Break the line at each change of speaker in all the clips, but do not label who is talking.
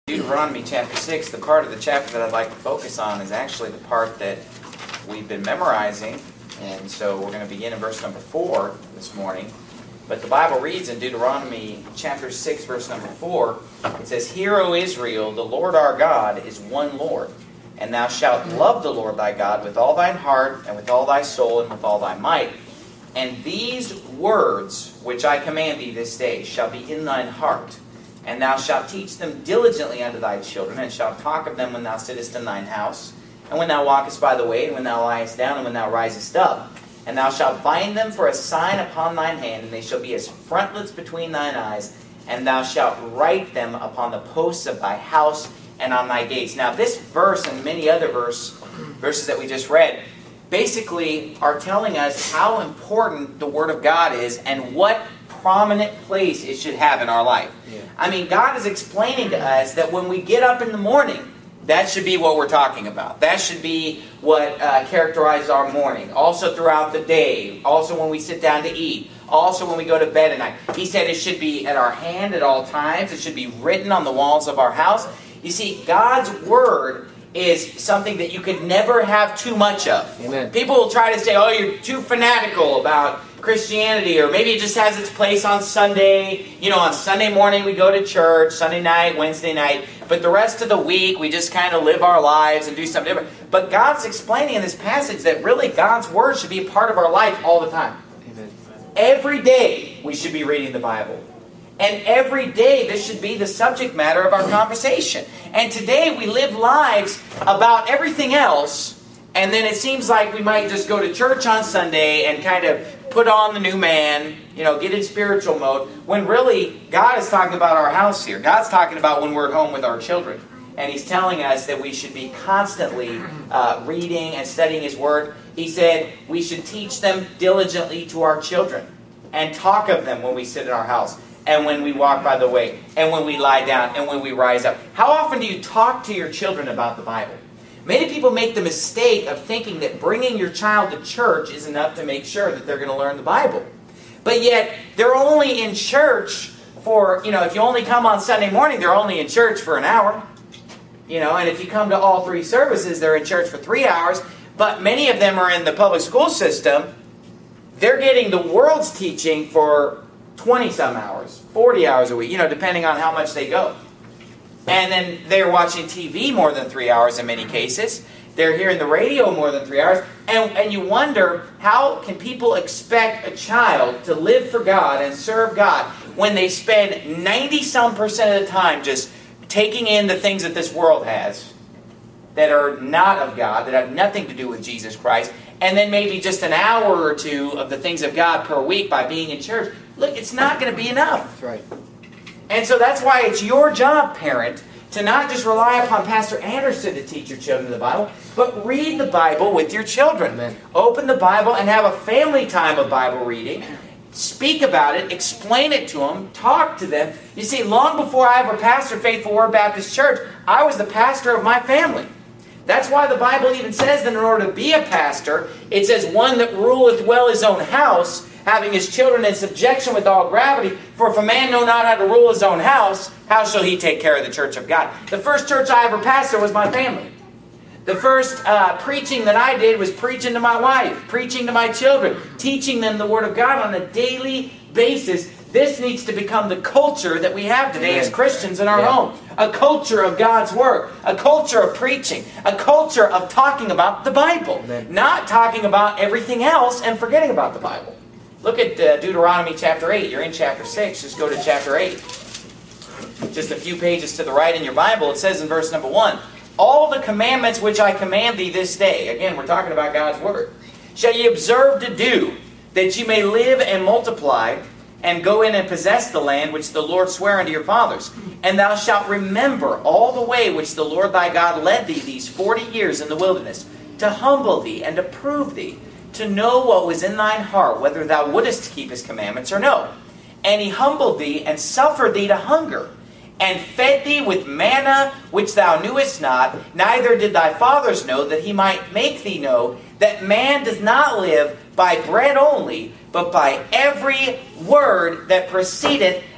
Deuteronomy chapter 6, the part of the chapter that I'd like to focus on is actually the part that we've been memorizing. And so we're going to begin in verse number 4 this morning. But the Bible reads in Deuteronomy chapter 6, verse number 4, it says, "Hear, O Israel, the Lord our God is one Lord. And thou shalt love the Lord thy God with all thine heart, and with all thy soul, and with all thy might. And these words which I command thee this day shall be in thine heart. And thou shalt teach them diligently unto thy children, and shalt talk of them when thou sittest in thine house, and when thou walkest by the way, and when thou liest down, and when thou risest up. And thou shalt bind them for a sign upon thine hand, and they shall be as frontlets between thine eyes, and thou shalt write them upon the posts of thy house and on thy gates." Now this verse and many other verses that we just read basically are telling us how important the Word of God is and what prominent place it should have in our life. I mean, God is explaining to us that when we get up in the morning, that should be what we're talking about. That should be what characterizes our morning. Also throughout the day. Also when we sit down to eat. Also when we go to bed at night. He said it should be at our hand at all times. It should be written on the walls of our house. You see, God's Word is something that you could never have too much of.
Amen.
People will try to say, oh, you're too fanatical about Christianity, or maybe it just has its place on Sunday. You know, on Sunday morning we go to church, Sunday night, Wednesday night, but the rest of the week we just kind of live our lives and do something different. But God's explaining in this passage that really God's Word should be a part of our life all the time.
Amen.
Every day we should be reading the Bible. And every day this should be the subject matter of our conversation. And today we live lives about everything else, and then it seems like we might just go to church on Sunday and kind of put on the new man, you know, get in spiritual mode, when really God is talking about our house here. God's talking about when we're at home with our children. And He's telling us that we should be constantly reading and studying His Word. He said we should teach them diligently to our children and talk of them when we sit in our house, and when we walk by the way, and when we lie down, and when we rise up. How often do you talk to your children about the Bible? Many people make the mistake of thinking that bringing your child to church is enough to make sure that they're going to learn the Bible. But yet, they're only in church for, if you only come on Sunday morning, they're only in church for an hour. And if you come to all three services, they're in church for 3 hours. But many of them are in the public school system. They're getting the world's teaching for 20-some hours, 40 hours a week, depending on how much they go. And then they're watching TV more than 3 hours in many cases. They're hearing the radio more than 3 hours. And you wonder, how can people expect a child to live for God and serve God when they spend 90-some% of the time just taking in the things that this world has that are not of God, that have nothing to do with Jesus Christ, and then maybe just an hour or two of the things of God per week by being in church? Look, it's not going to be enough.
That's right.
And so that's why it's your job, parent, to not just rely upon Pastor Anderson to teach your children the Bible, but read the Bible with your children.
Amen.
Open the Bible and have a family time of Bible reading. Speak about it, explain it to them, talk to them. You see, long before I ever pastored Faithful Word Baptist Church, I was the pastor of my family. That's why the Bible even says that in order to be a pastor, it says, "One that ruleth well his own house, having his children in subjection with all gravity. For if a man know not how to rule his own house, how shall he take care of the church of God?" The first church I ever pastored was my family. The first preaching that I did was preaching to my wife, preaching to my children, teaching them the Word of God on a daily basis. This needs to become the culture that we have today as Christians in our home. A culture of God's Word. A culture of preaching. A culture of talking about the Bible.
Amen.
Not talking about everything else and forgetting about the Bible. Look at Deuteronomy chapter 8. You're in chapter 6. Just go to chapter 8. Just a few pages to the right in your Bible. It says in verse number 1, "All the commandments which I command thee this day," again, we're talking about God's Word, "shall ye observe to do, that ye may live and multiply, and go in and possess the land which the Lord sware unto your fathers. And thou shalt remember all the way which the Lord thy God led thee these 40 years in the wilderness, to humble thee and to prove thee, to know what was in thine heart, whether thou wouldest keep His commandments or no. And He humbled thee and suffered thee to hunger, and fed thee with manna which thou knewest not, neither did thy fathers know, that He might make thee know that man does not live by bread only, but by every word that proceedeth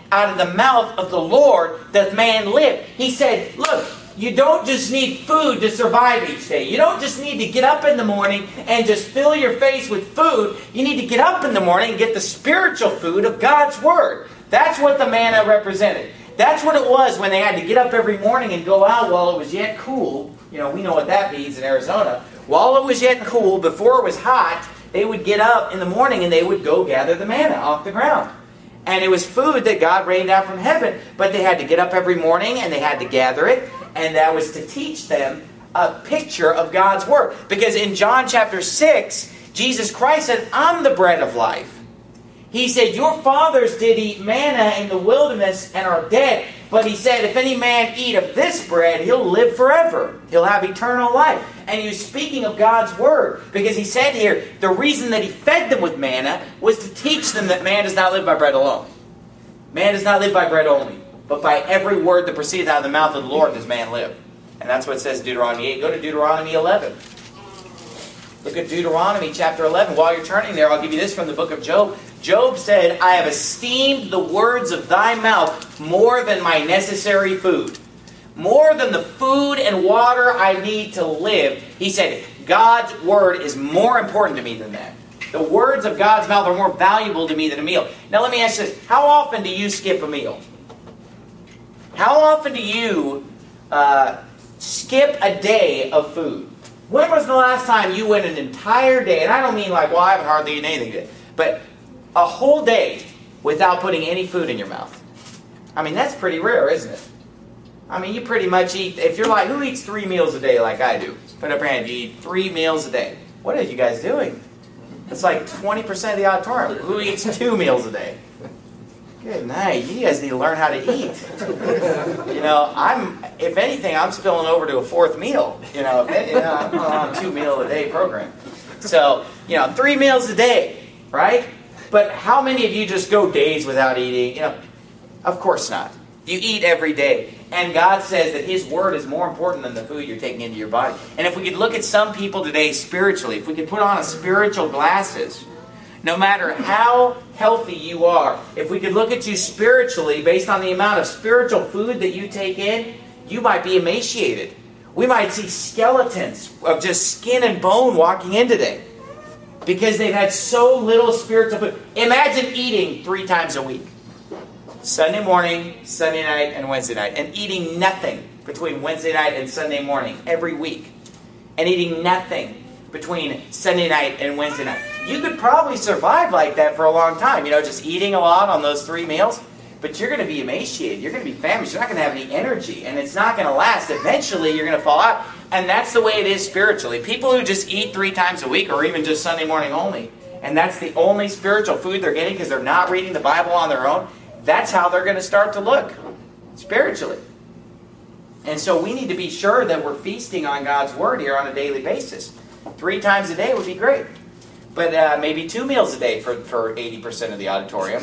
out of the mouth of the Lord doth man live. He said, look, you don't just need food to survive each day. You don't just need to get up in the morning and just fill your face with food. You need to get up in the morning and get the spiritual food of God's Word. That's what the manna represented. That's what it was when they had to get up every morning and go out while it was yet cool. You know, we know what that means in Arizona. While it was yet cool, before it was hot, they would get up in the morning and they would go gather the manna off the ground. And it was food that God rained down from heaven, but they had to get up every morning and they had to gather it. And that was to teach them a picture of God's Word. Because in John chapter 6, Jesus Christ said, I'm the bread of life. He said, your fathers did eat manna in the wilderness and are dead. But he said, if any man eat of this bread, he'll live forever. He'll have eternal life. And he was speaking of God's Word. Because he said here, the reason that he fed them with manna was to teach them that man does not live by bread alone. Man does not live by bread only, but by every word that proceeds out of the mouth of the Lord does man live. And that's what it says in Deuteronomy 8. Go to Deuteronomy 11. Look at Deuteronomy chapter 11. While you're turning there, I'll give you this from the book of Job. Job said, I have esteemed the words of thy mouth more than my necessary food. More than the food and water I need to live. He said, God's Word is more important to me than that. The words of God's mouth are more valuable to me than a meal. Now let me ask you this. How often do you skip a meal? How often do you skip a day of food? When was the last time you went an entire day, and I don't mean like, well, I haven't hardly eaten anything today, but a whole day without putting any food in your mouth? I mean, that's pretty rare, isn't it? I mean, you pretty much eat, if you're like, who eats 3 meals a day like I do? Put up your hand, you eat 3 meals a day. What are you guys doing? It's like 20% of the auditorium. Who eats 2 meals a day? Good night. You guys need to learn how to eat. You know, if anything, I'm spilling over to a 4th meal. You know, I'm on a 2 meal a day program. So, 3 meals a day, right? But how many of you just go days without eating? Of course not. You eat every day. And God says that His Word is more important than the food you're taking into your body. And if we could look at some people today spiritually, if we could put on a spiritual glasses, no matter how healthy you are, if we could look at you spiritually based on the amount of spiritual food that you take in, you might be emaciated. We might see skeletons of just skin and bone walking in today because they've had so little spiritual food. Imagine eating 3 times a week. Sunday morning, Sunday night, and Wednesday night. And eating nothing between Wednesday night and Sunday morning every week. And eating nothing between Sunday night and Wednesday night. You could probably survive like that for a long time. Just eating a lot on those 3 meals. But you're going to be emaciated. You're going to be famished. You're not going to have any energy. And it's not going to last. Eventually, you're going to fall out. And that's the way it is spiritually. People who just eat 3 times a week, or even just Sunday morning only, and that's the only spiritual food they're getting because they're not reading the Bible on their own, that's how they're going to start to look spiritually. And so we need to be sure that we're feasting on God's Word here on a daily basis. 3 times a day would be great. But maybe 2 meals a day for 80% of the auditorium.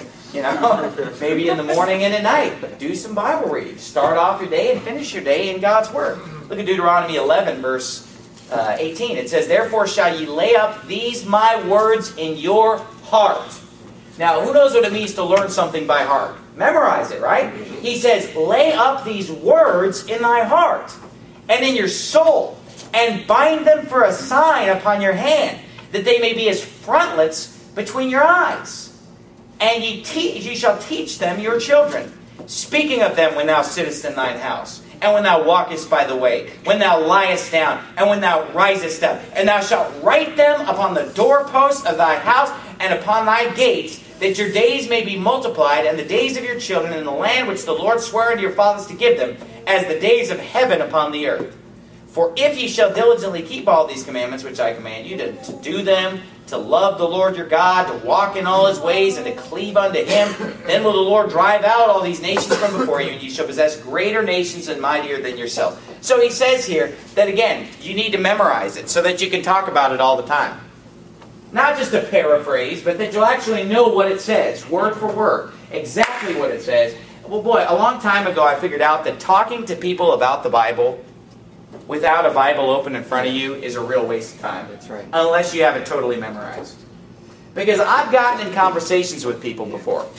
Maybe in the morning and at night. Do some Bible reading. Start off your day and finish your day in God's Word. Look at Deuteronomy 11, verse 18. It says, Therefore shall ye lay up these my words in your heart. Now, who knows what it means to learn something by heart? Memorize it, right? He says, lay up these words in thy heart and in your soul, and bind them for a sign upon your hand, that they may be as frontlets between your eyes. And ye shall teach them your children, speaking of them when thou sittest in thine house, and when thou walkest by the way, when thou liest down, and when thou risest up. And thou shalt write them upon the doorposts of thy house and upon thy gates, that your days may be multiplied, and the days of your children in the land which the Lord sware unto your fathers to give them, as the days of heaven upon the earth. For if ye shall diligently keep all these commandments which I command you, to do them, to love the Lord your God, to walk in all His ways, and to cleave unto Him, then will the Lord drive out all these nations from before you, and ye shall possess greater nations and mightier than yourselves. So he says here that, again, you need to memorize it so that you can talk about it all the time. Not just a paraphrase, but that you'll actually know what it says, word for word, exactly what it says. Well, boy, a long time ago I figured out that talking to people about the Bible without a Bible open in front of you is a real waste of time.
That's right.
Unless you have it totally memorized. Because I've gotten in conversations with people before,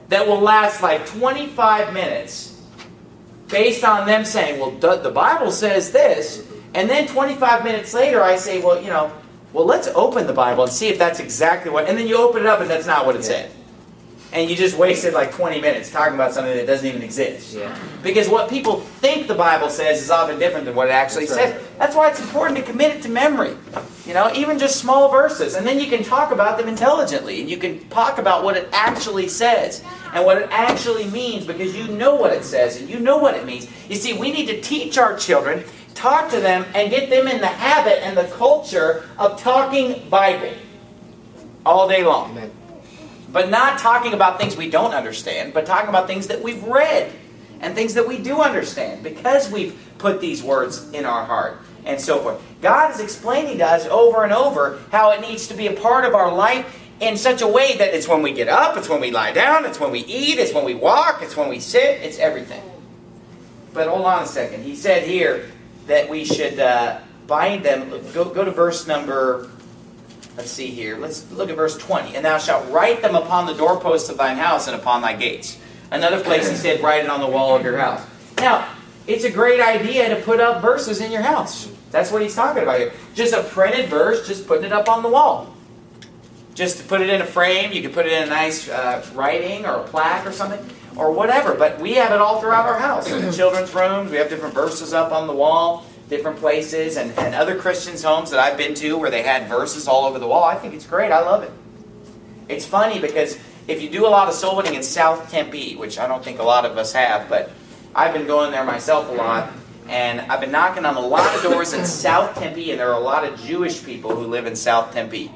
that will last like 25 minutes based on them saying, well, the Bible says this. And then 25 minutes later, I say, well, let's open the Bible and see if that's exactly what... And then you open it up and that's not what it said. And you just wasted like 20 minutes talking about something that doesn't even exist. Yeah. Because what people think the Bible says is often different than what it actually says. Right. That's why it's important to commit it to memory. Even just small verses. And then you can talk about them intelligently. And you can talk about what it actually says. And what it actually means, because you know what it says and you know what it means. You see, we need to teach our children, talk to them, and get them in the habit and the culture of talking Bible all day long. Amen. But not talking about things we don't understand, but talking about things that we've read and things that we do understand because we've put these words in our heart and so forth. God is explaining to us over and over how it needs to be a part of our life in such a way that it's when we get up, it's when we lie down, it's when we eat, it's when we walk, it's when we sit, it's everything. But hold on a second. He said here that we should bind them. Go to verse number... Let's see here. Let's look at verse 20. And thou shalt write them upon the doorposts of thine house and upon thy gates. Another place he said, write it on the wall of your house. Now, it's a great idea to put up verses in your house. That's what he's talking about here. Just a printed verse, just putting it up on the wall. Just to put it in a frame. You can put it in a nice writing or a plaque or something. Or whatever. But we have it all throughout our house. In the children's rooms, we have different verses up on the wall. Different places and other Christians' homes that I've been to where they had verses all over the wall. I think it's great. I love it. It's funny because if you do a lot of soul winning in South Tempe, which I don't think a lot of us have, but I've been going there myself a lot, and I've been knocking on a lot of doors in South Tempe, and there are a lot of Jewish people who live in South Tempe.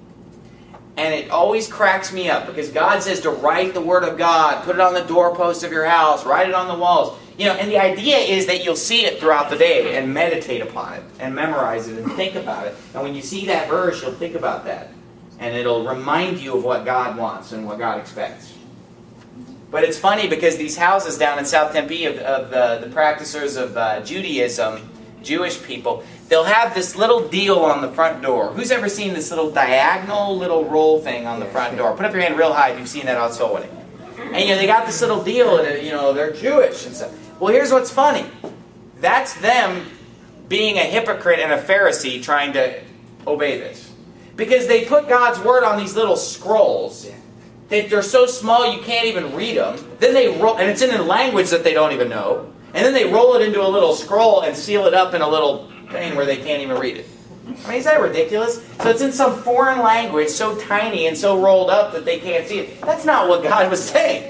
And it always cracks me up because God says to write the Word of God, put it on the doorposts of your house, write it on the walls. And the idea is that you'll see it throughout the day and meditate upon it and memorize it and think about it. And when you see that verse, you'll think about that. And it'll remind you of what God wants and what God expects. But it's funny because these houses down in South Tempe of the practitioners of Judaism, Jewish people, they'll have this little deal on the front door. Who's ever seen this little diagonal little roll thing on the front door? Put up your hand real high if you've seen that on soul winning. And they got this little deal, and they're Jewish and stuff. Well, here's what's funny. That's them being a hypocrite and a Pharisee trying to obey this. Because they put God's Word on these little scrolls that they're so small you can't even read them. Then they roll, and it's in a language that they don't even know. And then they roll it into a little scroll and seal it up in a little thing where they can't even read it. I mean, is that ridiculous? So it's in some foreign language, so tiny and so rolled up that they can't see it. That's not what God was saying.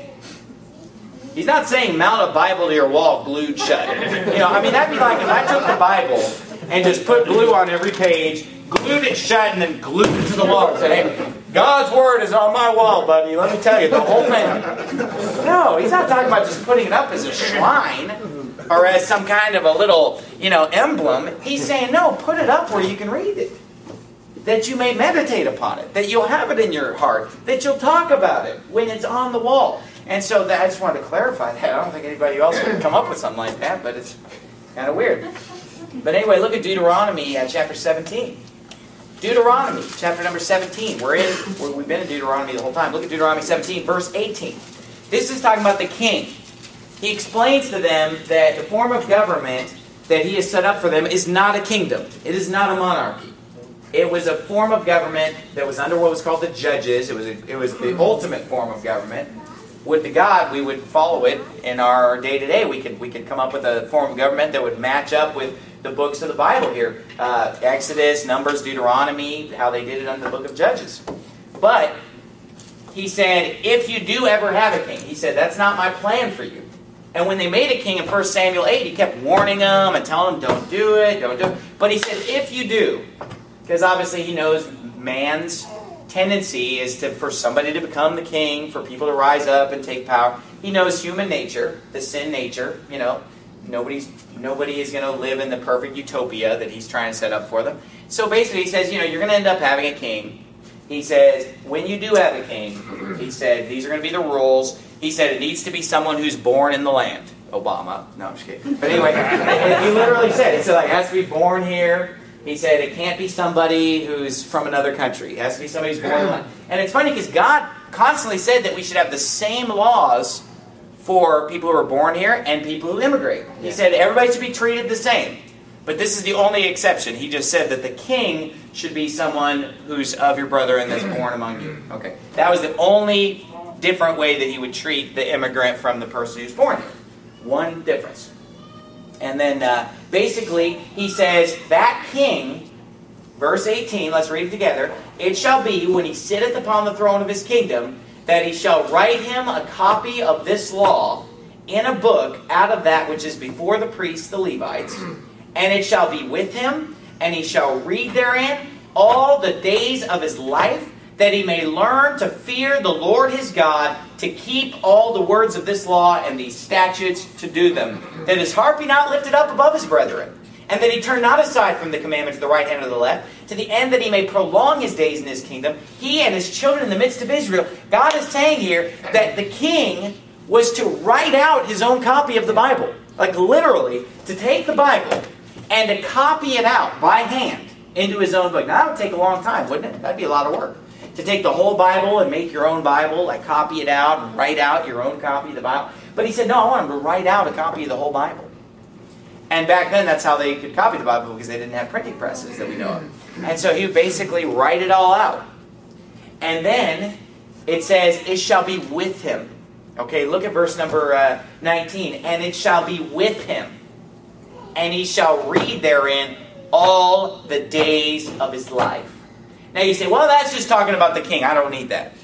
He's not saying mount a Bible to your wall glued shut. That'd be like if I took the Bible and just put glue on every page, glued it shut, and then glued it to the wall and said, hey, God's Word is on my wall, buddy. Let me tell you, the whole thing. No, he's not talking about just putting it up as a shrine or as some kind of a little, emblem. He's saying, no, put it up where you can read it. That you may meditate upon it. That you'll have it in your heart. That you'll talk about it when it's on the wall. And so I just wanted to clarify that. I don't think anybody else would come up with something like that, but it's kind of weird. But anyway, look at Deuteronomy chapter 17. Deuteronomy chapter number 17. We've been in Deuteronomy the whole time. Look at Deuteronomy 17, verse 18. This is talking about the king. He explains to them that the form of government that he has set up for them is not a kingdom. It is not a monarchy. It was a form of government that was under what was called the judges. It was the ultimate form of government. Would to God we would follow it in our day-to-day. We could come up with a form of government that would match up with the books of the Bible here. Exodus, Numbers, Deuteronomy, how they did it under the book of Judges. But he said, if you do ever have a king, he said, that's not my plan for you. And when they made a king in 1 Samuel 8, he kept warning them and telling them, don't do it. But he said, if you do, because obviously he knows man's tendency is for somebody to become the king, for people to rise up and take power. He knows human nature, the sin nature. Nobody is going to live in the perfect utopia that he's trying to set up for them. So basically he says, you're going to end up having a king. He says, when you do have a king, he said, these are going to be the rules. He said, it needs to be someone who's born in the land. Obama. No, I'm just kidding. But anyway, he literally said, it has to be born here. He said it can't be somebody who's from another country. It has to be somebody who's born in the land. And it's funny because God constantly said that we should have the same laws for people who are born here and people who immigrate. He said everybody should be treated the same. But this is the only exception. He just said that the king should be someone who's of your brother and that's born among you. Okay. That was the only different way that he would treat the immigrant from the person who's born here. One difference. And then basically he says that king, verse 18, let's read it together. It shall be when he sitteth upon the throne of his kingdom that he shall write him a copy of this law in a book out of that which is before the priests, the Levites. And it shall be with him, and he shall read therein all the days of his life, that he may learn to fear the Lord his God, to keep all the words of this law and these statutes to do them, that his heart be not lifted up above his brethren, and that he turn not aside from the commandment to the right hand or the left, to the end that he may prolong his days in his kingdom, he and his children in the midst of Israel. God is saying here that the king was to write out his own copy of the Bible. Like literally, to take the Bible and to copy it out by hand into his own book. Now, that would take a long time, wouldn't it? That'd be a lot of work. To take the whole Bible and make your own Bible, like copy it out and write out your own copy of the Bible. But he said, no, I want him to write out a copy of the whole Bible. And back then, that's how they could copy the Bible, because they didn't have printing presses that we know of. And so he would basically write it all out. And then it says, it shall be with him. Okay, look at verse number 19. And it shall be with him. And he shall read therein all the days of his life. Now you say, well, that's just talking about the king. I don't need that.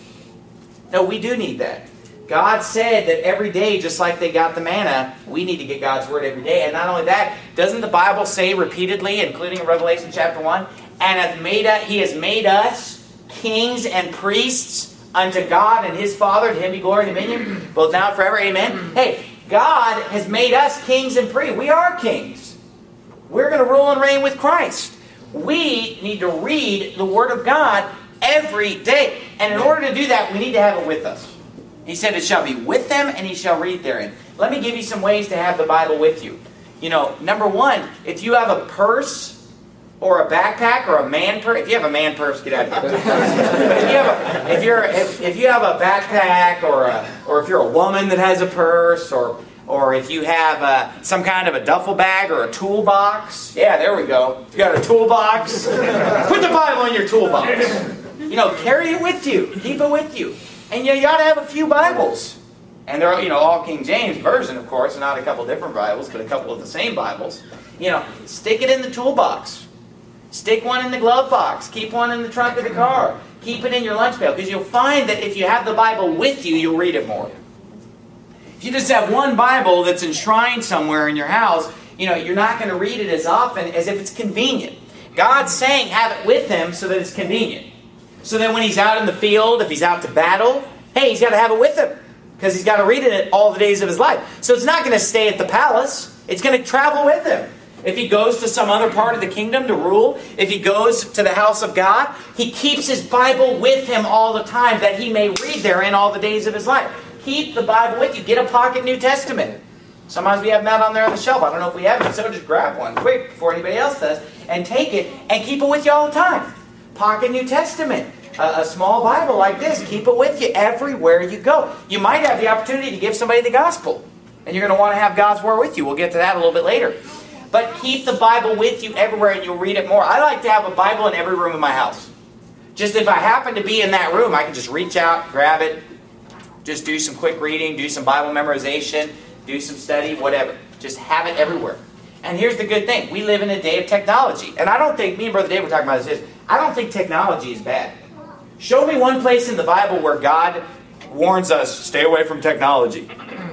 No, we do need that. God said that every day, just like they got the manna, we need to get God's word every day. And not only that, doesn't the Bible say repeatedly, including in Revelation chapter 1, and he has made us kings and priests unto God and his Father, to him be glory and dominion, both now and forever. Amen. Hey, God has made us kings and priests. We are kings. We're going to rule and reign with Christ. We need to read the Word of God every day. And in order to do that, we need to have it with us. He said it shall be with them and he shall read therein. Let me give you some ways to have the Bible with you. You know, number one, if you have a purse or a backpack or a man purse, if you have a man purse, get out of here. if you have a backpack or if you're a woman that has a purse or if you have some kind of a duffel bag or a toolbox. Yeah, there we go. If you got a toolbox, put the Bible in your toolbox. You know, carry it with you. Keep it with you. And you ought to have a few Bibles. And they're, all King James Version, of course, not a couple different Bibles, but a couple of the same Bibles. Stick it in the toolbox. Stick one in the glove box. Keep one in the trunk of the car. Keep it in your lunch pail. Because you'll find that if you have the Bible with you, you'll read it more. If you just have one Bible that's enshrined somewhere in your house, you're not going to read it as often as if it's convenient. God's saying have it with him so that it's convenient. So that when he's out in the field, if he's out to battle, hey, he's got to have it with him. Because he's got to read it all the days of his life. So it's not going to stay at the palace. It's going to travel with him. If he goes to some other part of the kingdom to rule, if he goes to the house of God, he keeps his Bible with him all the time that he may read therein all the days of his life. Keep the Bible with you. Get a pocket New Testament. Sometimes we have that on there on the shelf. I don't know if we have it, so just grab one quick before anybody else does and take it and keep it with you all the time. Pocket New Testament. A small Bible like this. Keep it with you everywhere you go. You might have the opportunity to give somebody the gospel. And you're going to want to have God's Word with you. We'll get to that a little bit later. But keep the Bible with you everywhere and you'll read it more. I like to have a Bible in every room of my house. Just if I happen to be in that room, I can just reach out, grab it, just do some quick reading, do some Bible memorization, do some study, whatever. Just have it everywhere. And here's the good thing. We live in a day of technology. And I don't think, me and Brother Dave were talking about this, I don't think technology is bad. Show me one place in the Bible where God warns us, stay away from technology.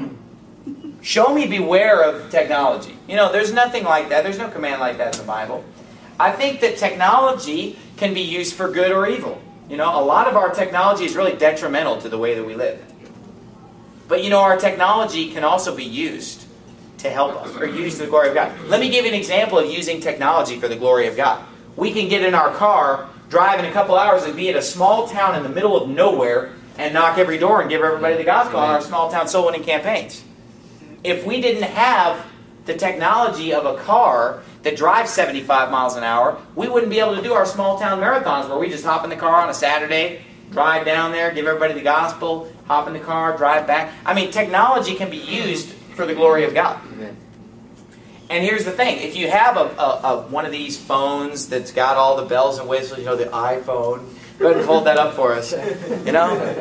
Show me beware of technology. There's nothing like that. There's no command like that in the Bible. I think that technology can be used for good or evil. A lot of our technology is really detrimental to the way that we live. But our technology can also be used to help us, or used to the glory of God. Let me give you an example of using technology for the glory of God. We can get in our car, drive in a couple hours, and be at a small town in the middle of nowhere, and knock every door and give everybody the gospel on our small town soul winning campaigns. If we didn't have the technology of a car that drives 75 miles an hour, we wouldn't be able to do our small town marathons where we just hop in the car on a Saturday drive down there, give everybody the gospel, hop in the car, drive back. I mean, technology can be used for the glory of God.
Amen.
And here's the thing. If you have a one of these phones that's got all the bells and whistles, the iPhone, go ahead and hold that up for us. Yeah.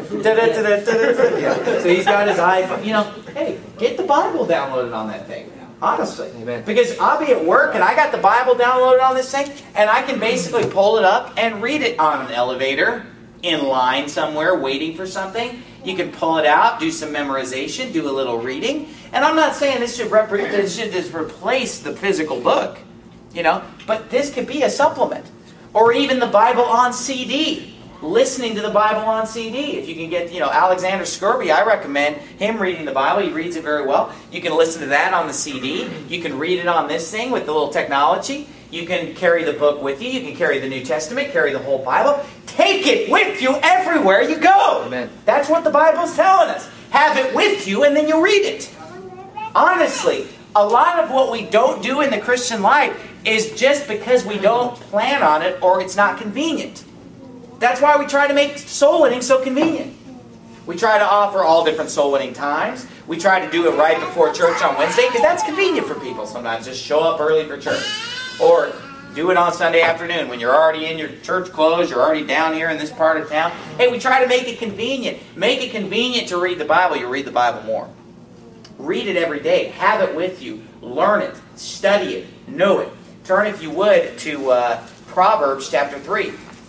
So he's got his iPhone. Hey, get the Bible downloaded on that thing. Honestly.
Amen.
Because I'll be at work and I got the Bible downloaded on this thing, and I can basically pull it up and read it on an elevator, in line somewhere, waiting for something. You can pull it out, do some memorization, do a little reading. And I'm not saying this should just replace the physical book, but this could be a supplement. Or even the Bible on CD. Listening to the Bible on CD. If you can get, Alexander Scourby, I recommend him reading the Bible. He reads it very well. You can listen to that on the CD. You can read it on this thing with the little technology. You can carry the book with you. You can carry the New Testament, carry the whole Bible. Take it with you everywhere you go.
Amen.
That's what the Bible's telling us. Have it with you and then you'll read it. Honestly, a lot of what we don't do in the Christian life is just because we don't plan on it or it's not convenient. That's why we try to make soul winning so convenient. We try to offer all different soul winning times. We try to do it right before church on Wednesday because that's convenient for people sometimes. Just show up early for church. Or do it on Sunday afternoon when you're already in your church clothes, you're already down here in this part of town. Hey, we try to make it convenient. Make it convenient to read the Bible. You'll read the Bible more. Read it every day. Have it with you. Learn it. Study it. Know it. Turn, if you would, to Proverbs chapter 3.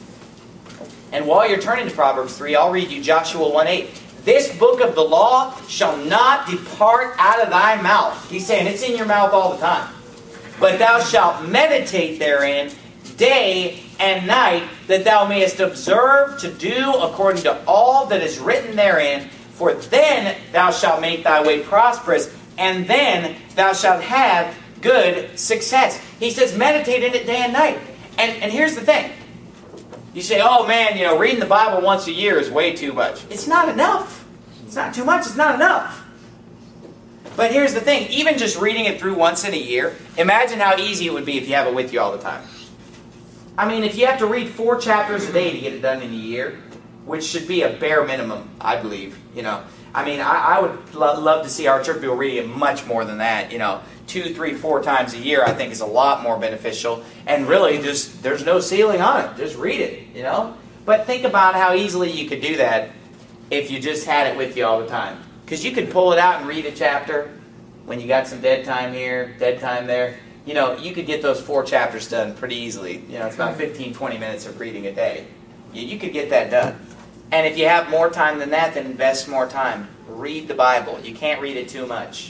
And while you're turning to Proverbs 3, I'll read you Joshua 1:8. This book of the law shall not depart out of thy mouth. He's saying it's in your mouth all the time. But thou shalt meditate therein day and night, that thou mayest observe to do according to all that is written therein. For then thou shalt make thy way prosperous, and then thou shalt have good success. He says meditate in it day and night. And here's the thing. You say, oh man, reading the Bible once a year is way too much. It's not enough. It's not too much, it's not enough. But here's the thing, even just reading it through once in a year, imagine how easy it would be if you have it with you all the time. I mean, if you have to read 4 chapters a day to get it done in a year, which should be a bare minimum, I believe. I mean, I would love to see our church people reading it much more than that. 2, 3, 4 times a year, I think is a lot more beneficial. And really, there's no ceiling on it. Just read it, But think about how easily you could do that if you just had it with you all the time. Because you could pull it out and read a chapter when you got some dead time here, dead time there. You could get those 4 chapters done pretty easily. It's about 15, 20 minutes of reading a day. You could get that done. And if you have more time than that, then invest more time. Read the Bible. You can't read it too much.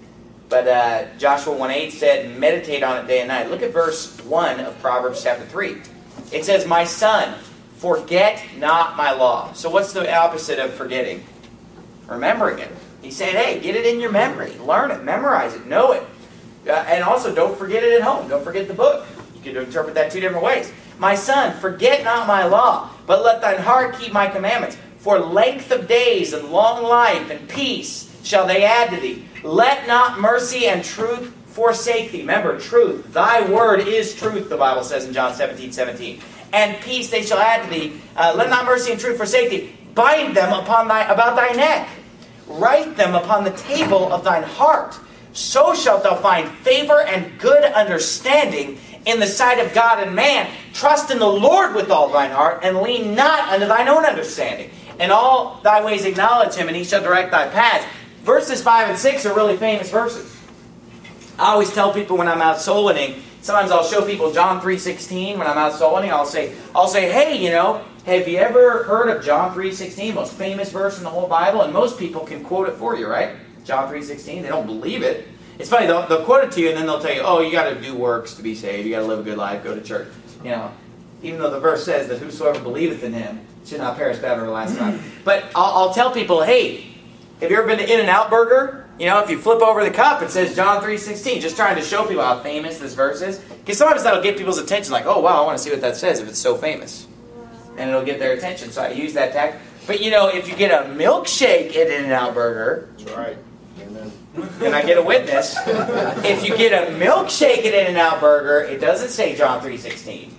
But Joshua 1:8 said, meditate on it day and night. Look at verse 1 of Proverbs chapter 3. It says, my son, forget not my law. So what's the opposite of forgetting? Remembering it. He said, hey, get it in your memory. Learn it. Memorize it. Know it. And also, don't forget it at home. Don't forget the book. You can interpret that 2 different ways. My son, forget not my law, but let thine heart keep my commandments. For length of days and long life and peace shall they add to thee. Let not mercy and truth forsake thee. Remember, truth. Thy word is truth, the Bible says in John 17:17. And peace they shall add to thee. Let not mercy and truth forsake thee. Bind them about thy neck. Write them upon the table of thine heart. So shalt thou find favor and good understanding in the sight of God and man. Trust in the Lord with all thine heart, and lean not unto thine own understanding. In all thy ways acknowledge him, and he shall direct thy paths. Verses 5 and 6 are really famous verses. I always tell people when I'm out soul winning, sometimes I'll show people John 3:16 when I'm out soul winning. I'll say, hey, have you ever heard of John 3:16, most famous verse in the whole Bible? And most people can quote it for you, right? John 3:16. They don't believe it. It's funny, they'll quote it to you and then they'll tell you, oh, you got to do works to be saved. You got to live a good life, go to church. Even though the verse says that whosoever believeth in him should not perish but have everlasting life. But I'll tell people, hey, have you ever been to In-N-Out Burger? If you flip over the cup, it says John 3:16. Just trying to show people how famous this verse is. Because sometimes that'll get people's attention, like, oh, wow, I want to see what that says if it's so famous. And it'll get their attention. So I use that tag. But, if you get a milkshake at In-N-Out Burger...
That's right. Amen.
And I get a witness. If you get a milkshake at In-N-Out Burger, it doesn't say John 3:16.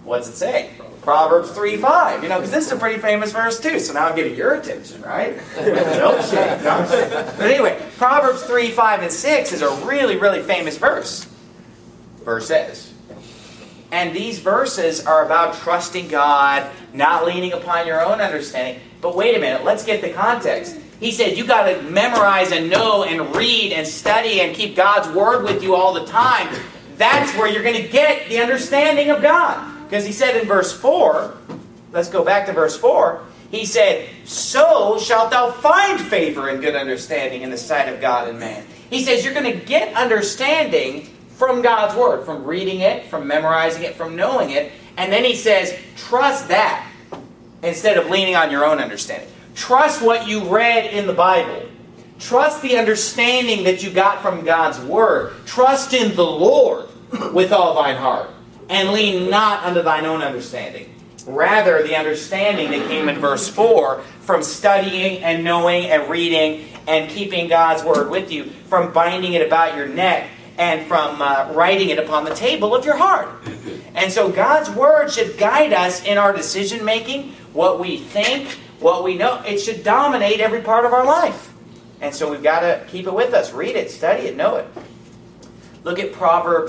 What's it say? Proverbs 3:5. Because this is a pretty famous verse too. So now I'm getting your attention, right? Milkshake. No, I'm kidding. But anyway, Proverbs 3:5 and 6 is a really, really famous verse. Verse says. And these verses are about trusting God, not leaning upon your own understanding. But wait a minute, let's get the context. He said you got to memorize and know and read and study and keep God's Word with you all the time. That's where you're going to get the understanding of God. Because he said in verse 4, let's go back to verse 4, he said, so shalt thou find favor and good understanding in the sight of God and man. He says you're going to get understanding from God's Word, from reading it, from memorizing it, from knowing it. And then he says, trust that instead of leaning on your own understanding. Trust what you read in the Bible. Trust the understanding that you got from God's Word. Trust in the Lord with all thine heart. And lean not unto thine own understanding. Rather, the understanding that came in verse 4 from studying and knowing and reading and keeping God's Word with you, from binding it about your neck, and from writing it upon the table of your heart. And so God's Word should guide us in our decision making, what we think, what we know. It should dominate every part of our life. And so we've got to keep it with us. Read it, study it, know it. Look at Proverbs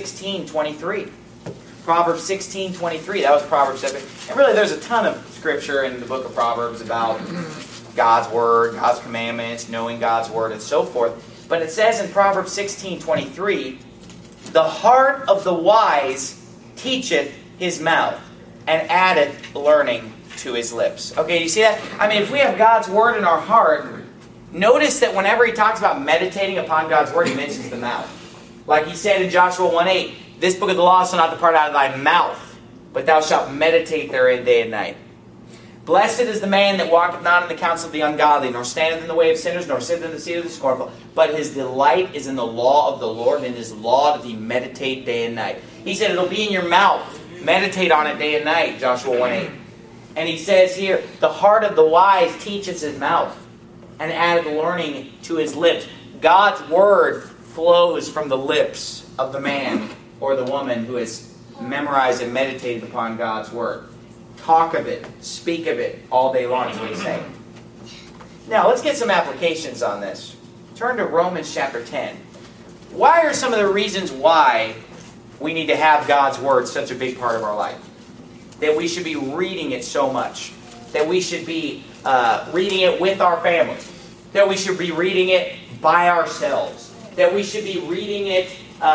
16:23. Proverbs 16:23. That was Proverbs 7. And really there's a ton of scripture in the book of Proverbs about God's Word, God's commandments, knowing God's Word, and so forth. But it says in Proverbs 16:23, the heart of the wise teacheth his mouth, and addeth learning to his lips. Okay, you see that? I mean, if we have God's Word in our heart, notice that whenever he talks about meditating upon God's Word, he mentions the mouth. Like he said in Joshua 1:8, this book of the law shall not depart out of thy mouth, but thou shalt meditate therein day and night. Blessed is the man that walketh not in the counsel of the ungodly, nor standeth in the way of sinners, nor sitteth in the seat of the scornful. But his delight is in the law of the Lord, and in his law doth he meditate day and night. He said it'll be in your mouth. Meditate on it day and night, Joshua 1:8. And he says here, the heart of the wise teaches his mouth, and addeth learning to his lips. God's Word flows from the lips of the man or the woman who has memorized and meditated upon God's Word. Talk of it, speak of it all day long, is what he's saying. Now, let's get some applications on this. Turn to Romans chapter 10. Why are some of the reasons why we need to have God's Word such a big part of our life? That we should be reading it so much. That we should be reading it with our family. That we should be reading it by ourselves. That we should be reading it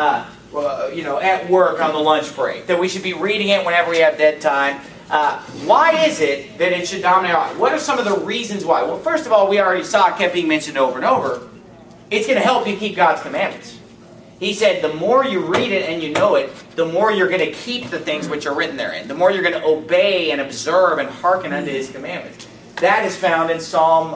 at work on the lunch break. That we should be reading it whenever we have dead time. Why is it that it should dominate our life? What are some of the reasons why? Well, first of all, we already saw it kept being mentioned over and over. It's going to help you keep God's commandments. He said the more you read it and you know it, the more you're going to keep the things which are written therein. The more you're going to obey and observe and hearken unto His commandments. That is found in Psalm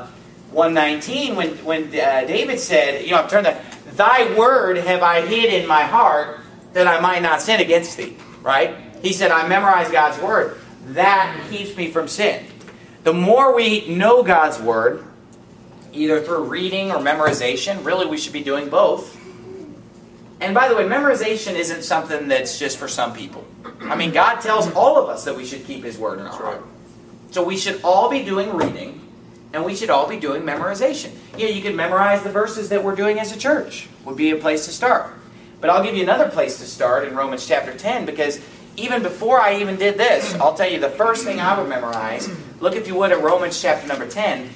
119 when David said, I've turned that, Thy word have I hid in my heart that I might not sin against Thee. Right? He said, I memorize God's Word. That keeps me from sin. The more we know God's Word, either through reading or memorization, really we should be doing both. And by the way, memorization isn't something that's just for some people. I mean, God tells all of us that we should keep His Word in our heart. So we should all be doing reading, and we should all be doing memorization. Yeah, you can memorize the verses that we're doing as a church. Would be a place to start. But I'll give you another place to start in Romans chapter 10, because even before I even did this, I'll tell you the first thing I would memorize. Look, if you would, at Romans chapter number 10.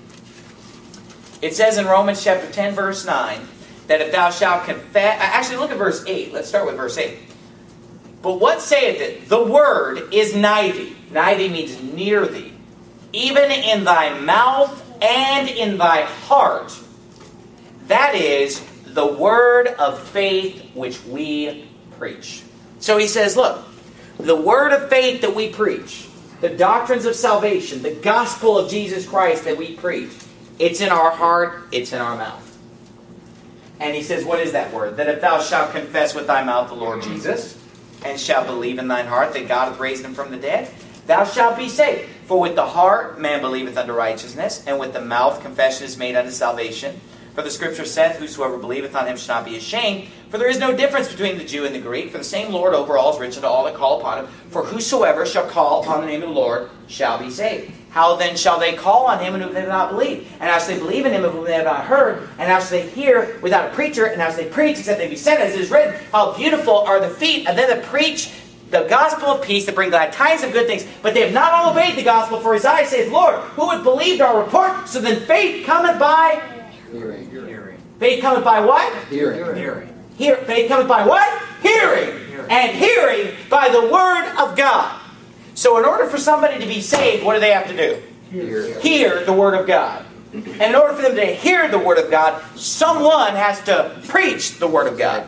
It says in Romans chapter 10, verse 9, that if thou shalt confess... Actually, look at verse 8. Let's start with verse 8. But what saith it? The word is nigh thee. Nigh thee means near thee. Even in thy mouth and in thy heart. That is the word of faith which we preach. So he says, look, the word of faith that we preach, the doctrines of salvation, the gospel of Jesus Christ that we preach, it's in our heart, it's in our mouth. And he says, what is that word? That if thou shalt confess with thy mouth the Lord Jesus, and shalt believe in thine heart that God hath raised him from the dead, thou shalt be saved. For with the heart man believeth unto righteousness, and with the mouth confession is made unto salvation. For the Scripture saith, Whosoever believeth on him shall not be ashamed. For there is no difference between the Jew and the Greek. For the same Lord over all is rich unto all that call upon him. For whosoever shall call upon the name of the Lord shall be saved. How then shall they call on him in whom they have not believed? And how shall they believe in him of whom they have not heard? And how shall they hear without a preacher? And how shall they preach except they be sent? As it is written, how beautiful are the feet of them that preach the gospel of peace, that bring glad tidings of good things. But they have not all obeyed the gospel. For Isaiah saith, Lord, who would believe our report? So then faith cometh by
Hearing.
Faith cometh by what?
Hearing.
Faith cometh by what? Hearing. And hearing by the word of God. So in order for somebody to be saved, what do they have to do? Hear the word of God. And in order for them to hear the word of God, someone has to preach the word of God.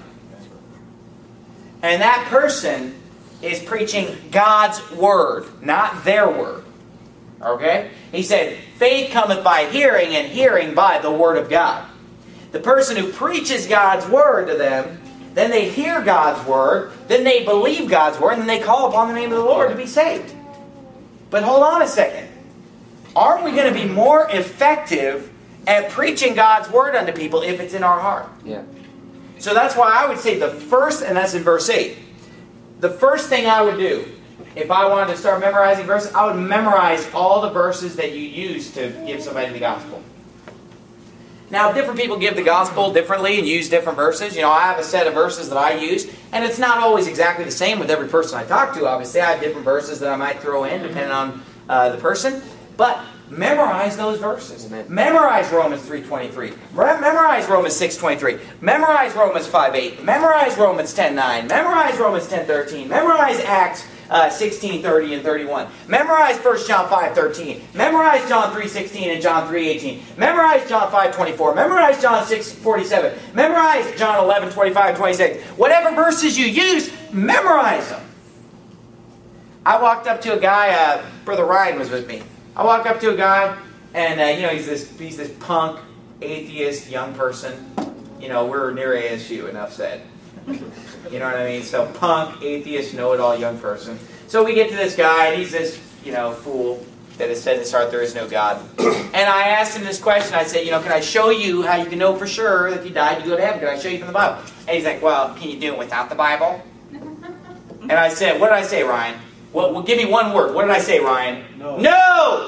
And that person is preaching God's word, not their word. Okay? He said, faith cometh by hearing, and hearing by the word of God. The person who preaches God's word to them, then they hear God's word, then they believe God's word, and then they call upon the name of the Lord to be saved. But hold on a second. Aren't we going to be more effective at preaching God's word unto people if it's in our heart?
Yeah.
So that's why I would say the first, and that's in verse 8, the first thing I would do, if I wanted to start memorizing verses, I would memorize all the verses that you use to give somebody the gospel. Now, different people give the gospel differently and use different verses. You know, I have a set of verses that I use, and it's not always exactly the same with every person I talk to. Obviously, I have different verses that I might throw in depending on the person. But memorize those verses.
Amen.
Memorize Romans 3:23. Memorize Romans 6:23. Memorize Romans 5:8. Memorize Romans 10:9. Memorize Romans 10:13. Memorize Acts 16:30 and 31. Memorize 1 John 5:13. Memorize John 3:16 and John 3:18. Memorize John 5:24. Memorize John 6:47. Memorize John 11:25 and 26. Whatever verses you use, memorize them. I walked up to a guy, Brother Ryan was with me. I walked up to a guy, and he's this punk, atheist, young person. You know, we're near ASU, enough said. You know what I mean? So punk, atheist, know-it-all young person. So we get to this guy, and he's this, fool that has said in his heart there is no God. And I asked him this question. I said, can I show you how you can know for sure that if you died, you go to heaven? Can I show you from the Bible? And he's like, well, can you do it without the Bible? And I said, what did I say, Ryan? Well, give me one word. What did I say, Ryan? No!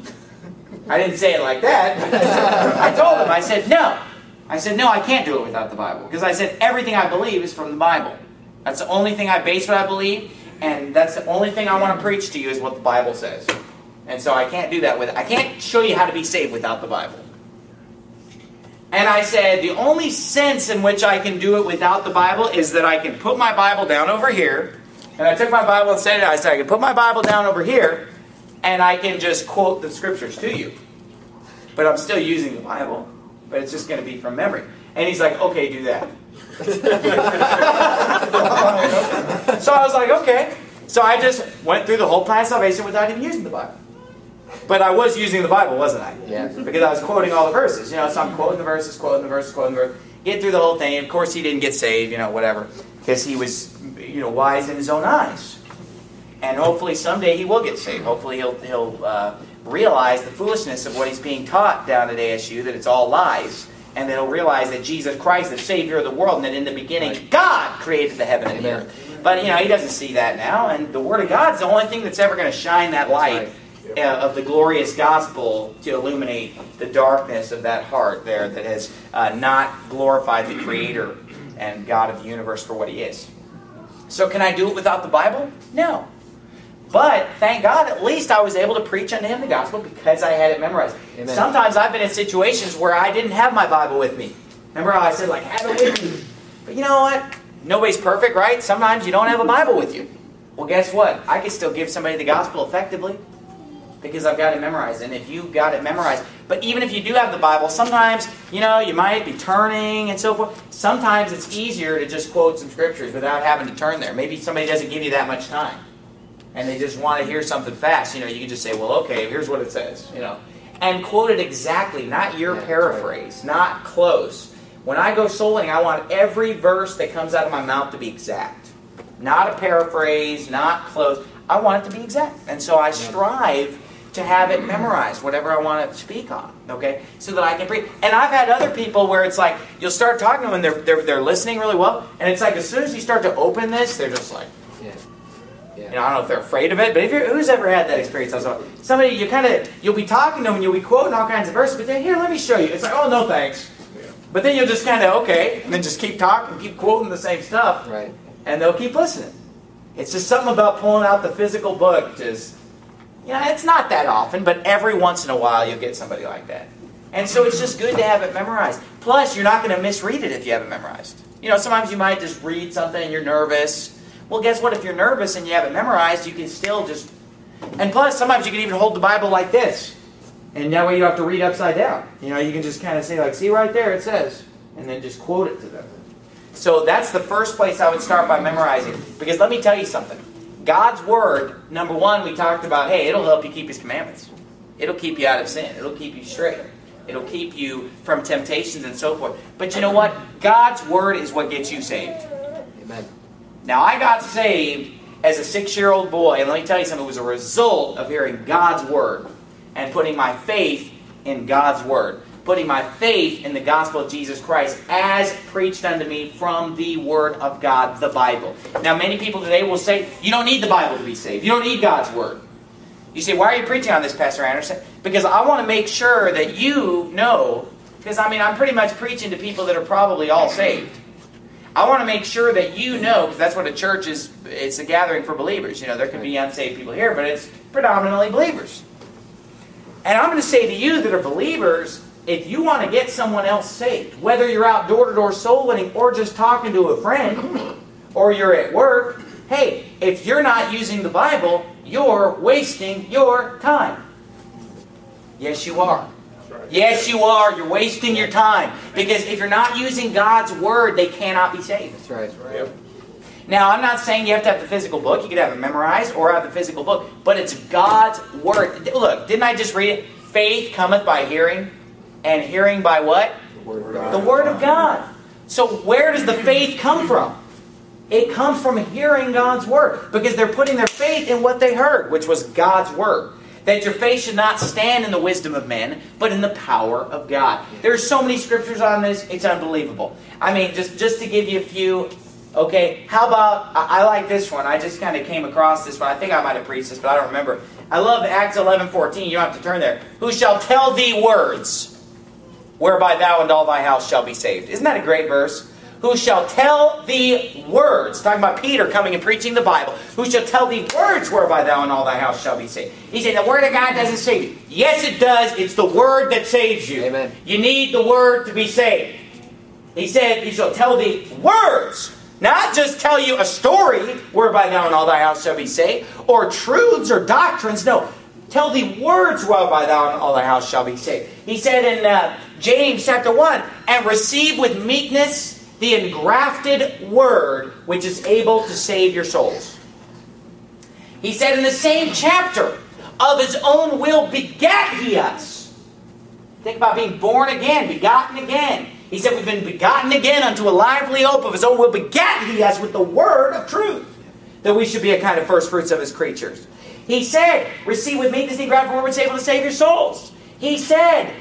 I didn't say it like that. I told him, I said, no. I said, no, I can't do it without the Bible. Because I said, everything I believe is from the Bible. That's the only thing I base what I believe, and that's the only thing I want to preach to you is what the Bible says. And so I can't do that with it. I can't show you how to be saved without the Bible. And I said, the only sense in which I can do it without the Bible is that I can put my Bible down over here. And I took my Bible and said, I can put my Bible down over here, and I can just quote the Scriptures to you. But I'm still using the Bible. But it's just going to be from memory. And he's like, okay, do that. So I was like, okay. So I just went through the whole plan of salvation without even using the Bible. But I was using the Bible, wasn't I?
Yeah.
Because I was quoting all the verses. So I'm quoting the verses, get through the whole thing. And of course, he didn't get saved, whatever. Because he was, wise in his own eyes. And hopefully someday he will get saved. Hopefully he'll realize the foolishness of what he's being taught down at ASU, that it's all lies. And then he'll realize that Jesus Christ, the Savior of the world, and that in the beginning, God created the heaven and the earth. But, he doesn't see that now. And the Word of God's the only thing that's ever going to shine that light of the glorious gospel to illuminate the darkness of that heart there that has not glorified the Creator and God of the universe for what He is. So can I do it without the Bible? No. But, thank God, at least I was able to preach unto him the gospel because I had it memorized.
Amen.
Sometimes I've been in situations where I didn't have my Bible with me. Remember how I said, have it with me? But you know what? Nobody's perfect, right? Sometimes you don't have a Bible with you. Well, guess what? I can still give somebody the gospel effectively because I've got it memorized. And if you've got it memorized, but even if you do have the Bible, sometimes, you might be turning and so forth. Sometimes it's easier to just quote some scriptures without having to turn there. Maybe somebody doesn't give you that much time. And they just want to hear something fast. You can just say, well, okay, here's what it says. And quote it exactly, not your paraphrase, not close. When I go soul winning, I want every verse that comes out of my mouth to be exact. Not a paraphrase, not close. I want it to be exact. And so I strive to have it memorized, whatever I want to speak on, okay? So that I can preach. And I've had other people where it's like, you'll start talking to them and they're listening really well, and it's like as soon as you start to open this, they're just like, I don't know if they're afraid of it, but who's ever had that experience? Somebody, you'll be talking to them and you'll be quoting all kinds of verses, but then, here, let me show you. It's like, oh, no thanks. Yeah. But then you'll just okay, and then just keep talking, keep quoting the same stuff,
right?
And they'll keep listening. It's just something about pulling out the physical book. Just, it's not that often, but every once in a while you'll get somebody like that. And so it's just good to have it memorized. Plus, you're not going to misread it if you have it memorized. Sometimes you might just read something and you're nervous. Well, guess what? If you're nervous and you have it memorized, you can still just... And plus, sometimes you can even hold the Bible like this. And that way you don't have to read upside down. You can just kind of say, see right there, it says. And then just quote it to them. So that's the first place I would start by memorizing. Because let me tell you something. God's Word, number one, we talked about, hey, it'll help you keep His commandments. It'll keep you out of sin. It'll keep you straight. It'll keep you from temptations and so forth. But you know what? God's Word is what gets you saved.
Amen.
Now, I got saved as a 6-year-old boy, and let me tell you something, it was a result of hearing God's Word and putting my faith in God's Word, putting my faith in the gospel of Jesus Christ as preached unto me from the Word of God, the Bible. Now, many people today will say, you don't need the Bible to be saved. You don't need God's Word. You say, why are you preaching on this, Pastor Anderson? Because I want to make sure that you know, because I'm pretty much preaching to people that are probably all saved. I want to make sure that you know, because that's what a church is, it's a gathering for believers. There can be unsaved people here, but it's predominantly believers. And I'm going to say to you that are believers, if you want to get someone else saved, whether you're out door-to-door soul winning or just talking to a friend, or you're at work, hey, if you're not using the Bible, you're wasting your time. Yes, you are. Yes, you are. You're wasting your time. Because if you're not using God's Word, they cannot be saved.
That's right.
Yep. Now, I'm not saying you have to have the physical book. You could have it memorized or have the physical book. But it's God's Word. Look, didn't I just read it? Faith cometh by hearing, and hearing by what?
The Word of God.
The Word of God. So where does the faith come from? It comes from hearing God's Word. Because they're putting their faith in what they heard, which was God's Word. That your faith should not stand in the wisdom of men, but in the power of God. There's so many scriptures on this, it's unbelievable. Just to give you a few, okay, how about, I like this one. I just kind of came across this one. I think I might have preached this, but I don't remember. I love Acts 11:14. You don't have to turn there. Who shall tell thee words, whereby thou and all thy house shall be saved. Isn't that a great verse? Who shall tell thee words, talking about Peter coming and preaching the Bible, who shall tell thee words whereby thou and all thy house shall be saved. He said, the Word of God doesn't save you. Yes, it does. It's the Word that saves you.
Amen.
You need the Word to be saved. He said, he shall tell thee words. Not just tell you a story whereby thou and all thy house shall be saved, or truths or doctrines. No, tell thee words whereby thou and all thy house shall be saved. He said in James chapter 1, and receive with meekness the engrafted word which is able to save your souls. He said in the same chapter, of his own will begat he us. Think about being born again, begotten again. He said we've been begotten again unto a lively hope, of his own will begat he us with the word of truth, that we should be a kind of first fruits of his creatures. He said, receive with meekness the engrafted word which is able to save your souls. He said,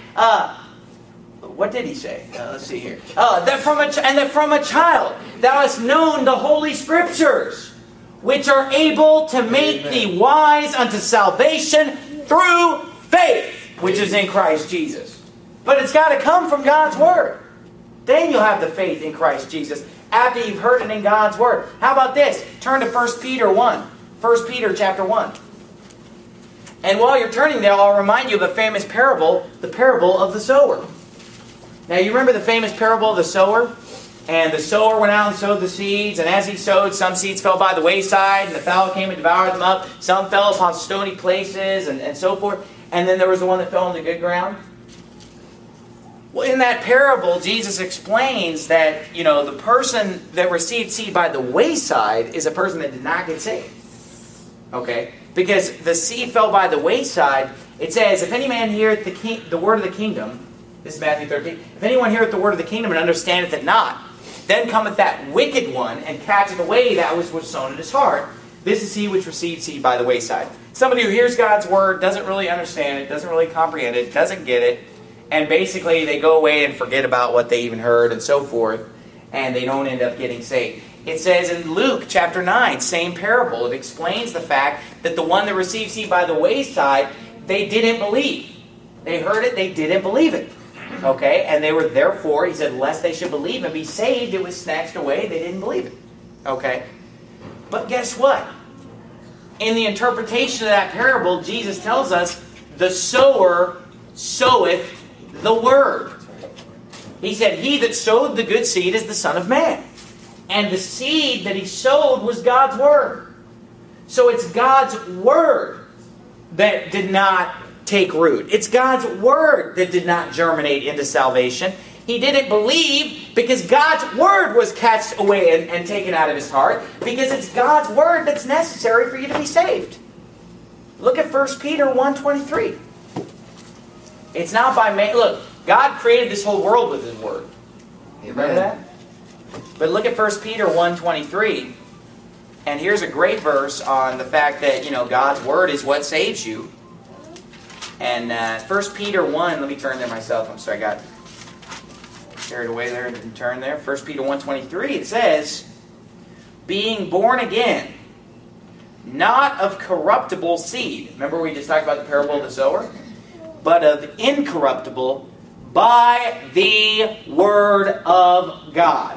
what did he say? Let's see here. That from a child thou hast known the holy scriptures, which are able to make thee wise unto salvation through faith, which is in Christ Jesus. But it's got to come from God's Word. Then you'll have the faith in Christ Jesus after you've heard it in God's Word. How about this? Turn to 1 Peter 1. 1 Peter chapter 1. And while you're turning there, I'll remind you of a famous parable, the parable of the sower. Now, you remember the famous parable of the sower? And the sower went out and sowed the seeds, and as he sowed, some seeds fell by the wayside, and the fowl came and devoured them up. Some fell upon stony places, and so forth. And then there was the one that fell on the good ground. Well, in that parable, Jesus explains that, the person that received seed by the wayside is a person that did not get saved. Okay? Because the seed fell by the wayside, it says, if any man heareth the word of the kingdom, this is Matthew 13. If anyone heareth the word of the kingdom and understandeth it not, then cometh that wicked one and catcheth away that which was sown in his heart. This is he which received seed by the wayside. Somebody who hears God's word, doesn't really understand it, doesn't really comprehend it, doesn't get it, and basically they go away and forget about what they even heard and so forth, and they don't end up getting saved. It says in Luke chapter 9, same parable, it explains the fact that the one that received seed by the wayside, they didn't believe. They heard it, they didn't believe it. Okay, and they were therefore, he said, lest they should believe and be saved, it was snatched away, they didn't believe it. Okay, but guess what? In the interpretation of that parable, Jesus tells us, the sower soweth the word. He said, he that sowed the good seed is the Son of Man. And the seed that he sowed was God's word. So it's God's word that did not take root. It's God's word that did not germinate into salvation. He didn't believe because God's word was cast away and taken out of his heart, because it's God's word that's necessary for you to be saved. Look at 1 Peter 1:23. It's not by man. Look, God created this whole world with his word. You remember that? But look at 1 Peter 1:23. And here's a great verse on the fact that, God's word is what saves you. And 1 Peter 1, let me turn there myself. I'm sorry, I got carried away there and didn't turn there. 1 Peter 1:23, it says, being born again, not of corruptible seed. Remember we just talked about the parable of the sower? But of incorruptible, by the word of God,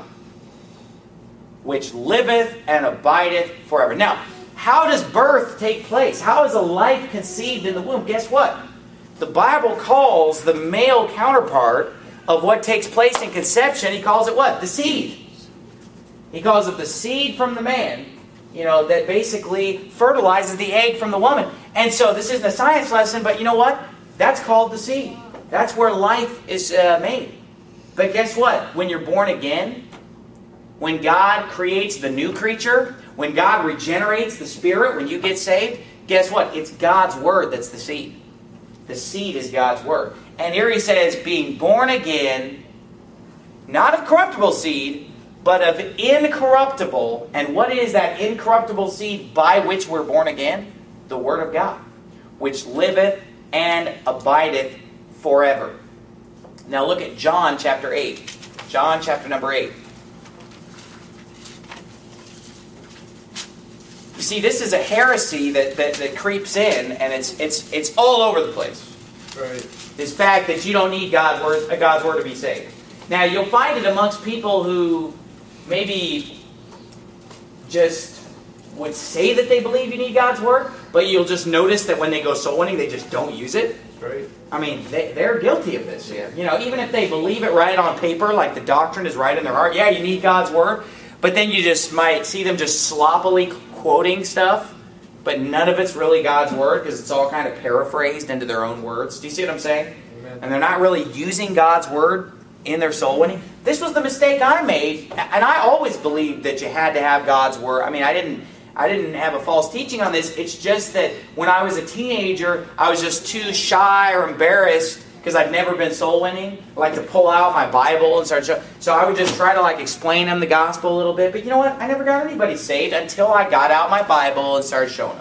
which liveth and abideth forever. Now, how does birth take place? How is a life conceived in the womb? Guess what? The Bible calls the male counterpart of what takes place in conception, he calls it what? The seed. He calls it the seed from the man, that basically fertilizes the egg from the woman. And so this isn't a science lesson, but you know what? That's called the seed. That's where life is made. But guess what? When you're born again, when God creates the new creature, when God regenerates the spirit, when you get saved, guess what? It's God's word that's the seed. The seed is God's word. And here he says, being born again, not of corruptible seed, but of incorruptible. And what is that incorruptible seed by which we're born again? The word of God, which liveth and abideth forever. Now look at John chapter 8. John chapter number 8. You see, this is a heresy that creeps in, and it's all over the place.
Right.
This fact that you don't need God's word to be saved. Now, you'll find it amongst people who maybe just would say that they believe you need God's word, but you'll just notice that when they go soul winning, they just don't use it.
Right.
I mean, they're guilty of this. Yeah. Even if they believe it right on paper, like the doctrine is right in their heart, yeah, you need God's word, but then you just might see them just sloppily quoting stuff, but none of it's really God's word because it's all kind of paraphrased into their own words. Do you see what I'm saying?
Amen. And
they're not really using God's word in their soul winning. This was the mistake I made, and I always believed that you had to have God's word. I mean, I didn't have a false teaching on this. It's just that when I was a teenager, I was just too shy or embarrassed because I'd never been soul winning. I like to pull out my Bible and start showing. So I would just try to explain them the gospel a little bit. But you know what? I never got anybody saved until I got out my Bible and started showing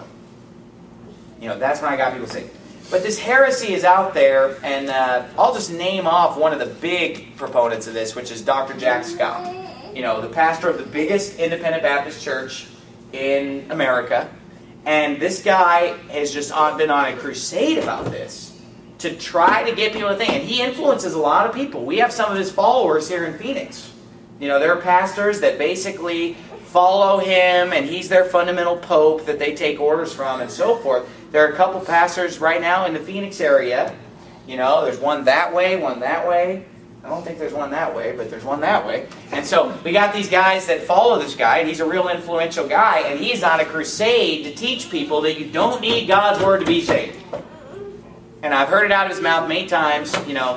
them. That's when I got people saved. But this heresy is out there, and I'll just name off one of the big proponents of this, which is Dr. Jack Scott. The pastor of the biggest independent Baptist church in America. And this guy has just been on a crusade about this to try to get people to think. And he influences a lot of people. We have some of his followers here in Phoenix. There are pastors that basically follow him, and he's their fundamental pope that they take orders from and so forth. There are a couple pastors right now in the Phoenix area. There's one that way, one that way. I don't think there's one that way, but there's one that way. And so we got these guys that follow this guy, and he's a real influential guy, and he's on a crusade to teach people that you don't need God's word to be saved. And I've heard it out of his mouth many times,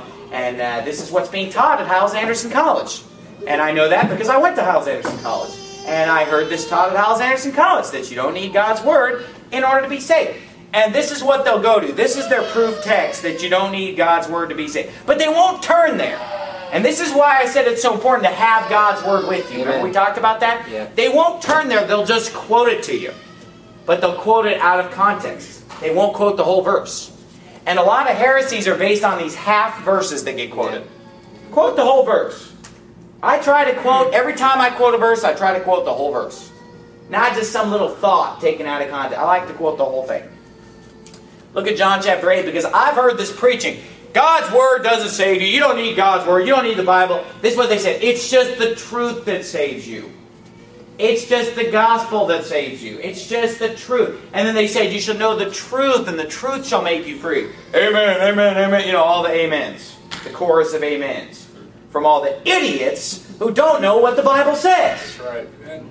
and this is what's being taught at Hyles-Anderson College. And I know that because I went to Hyles-Anderson College. And I heard this taught at Hyles-Anderson College, that you don't need God's word in order to be saved. And this is what they'll go to. This is their proof text, that you don't need God's word to be saved. But they won't turn there. And this is why I said it's so important to have God's word with you. Remember we talked about that?
Yeah.
They won't turn there. They'll just quote it to you. but they'll quote it out of context. They won't quote the whole verse. And a lot of heresies are based on these half verses that get quoted. Quote the whole verse. I try to quote, every time I quote a verse, I try to quote the whole verse. Not just some little thought taken out of context. I like to quote the whole thing. Look at John chapter 8, because I've heard this preaching. God's Word doesn't save you. You don't need God's Word. You don't need the Bible. This is what they said. It's just the truth that saves you. It's just the gospel that saves you. It's just the truth. And then they said, you shall know the truth, and the truth shall make you free. Amen, amen, amen. You know, all the amens. The chorus of amens. From all the idiots who don't know what the Bible says.
That's right.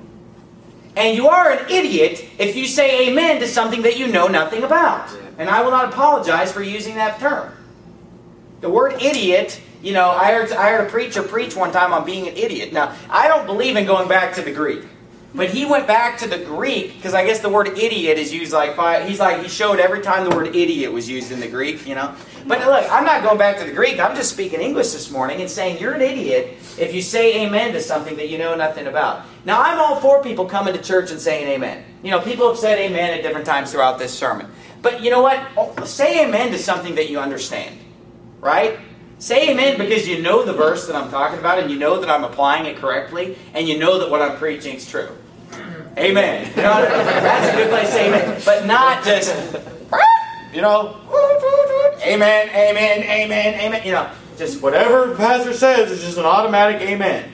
And you are an idiot if you say amen to something that you know nothing about. And I will not apologize for using that term. The word idiot, you know, I heard a preacher preach one time on being an idiot. Now, I don't believe in going back to the Greek. But he went back to the Greek, because I guess the word idiot is used like five. He showed every time the word idiot was used in the Greek, you know. But look, I'm not going back to the Greek. I'm just speaking English this morning and saying you're an idiot if you say amen to something that you know nothing about. Now, I'm all for people coming to church and saying amen. You know, people have said amen at different times throughout this sermon. But you know what? Say amen to something that you understand. Right? Say amen because you know the verse that I'm talking about, and you know that I'm applying it correctly, and you know that what I'm preaching is true. Amen. You know, that's a good place to say amen. But not just, you know, amen, amen, amen, amen. You know, just whatever the pastor says is just an automatic amen.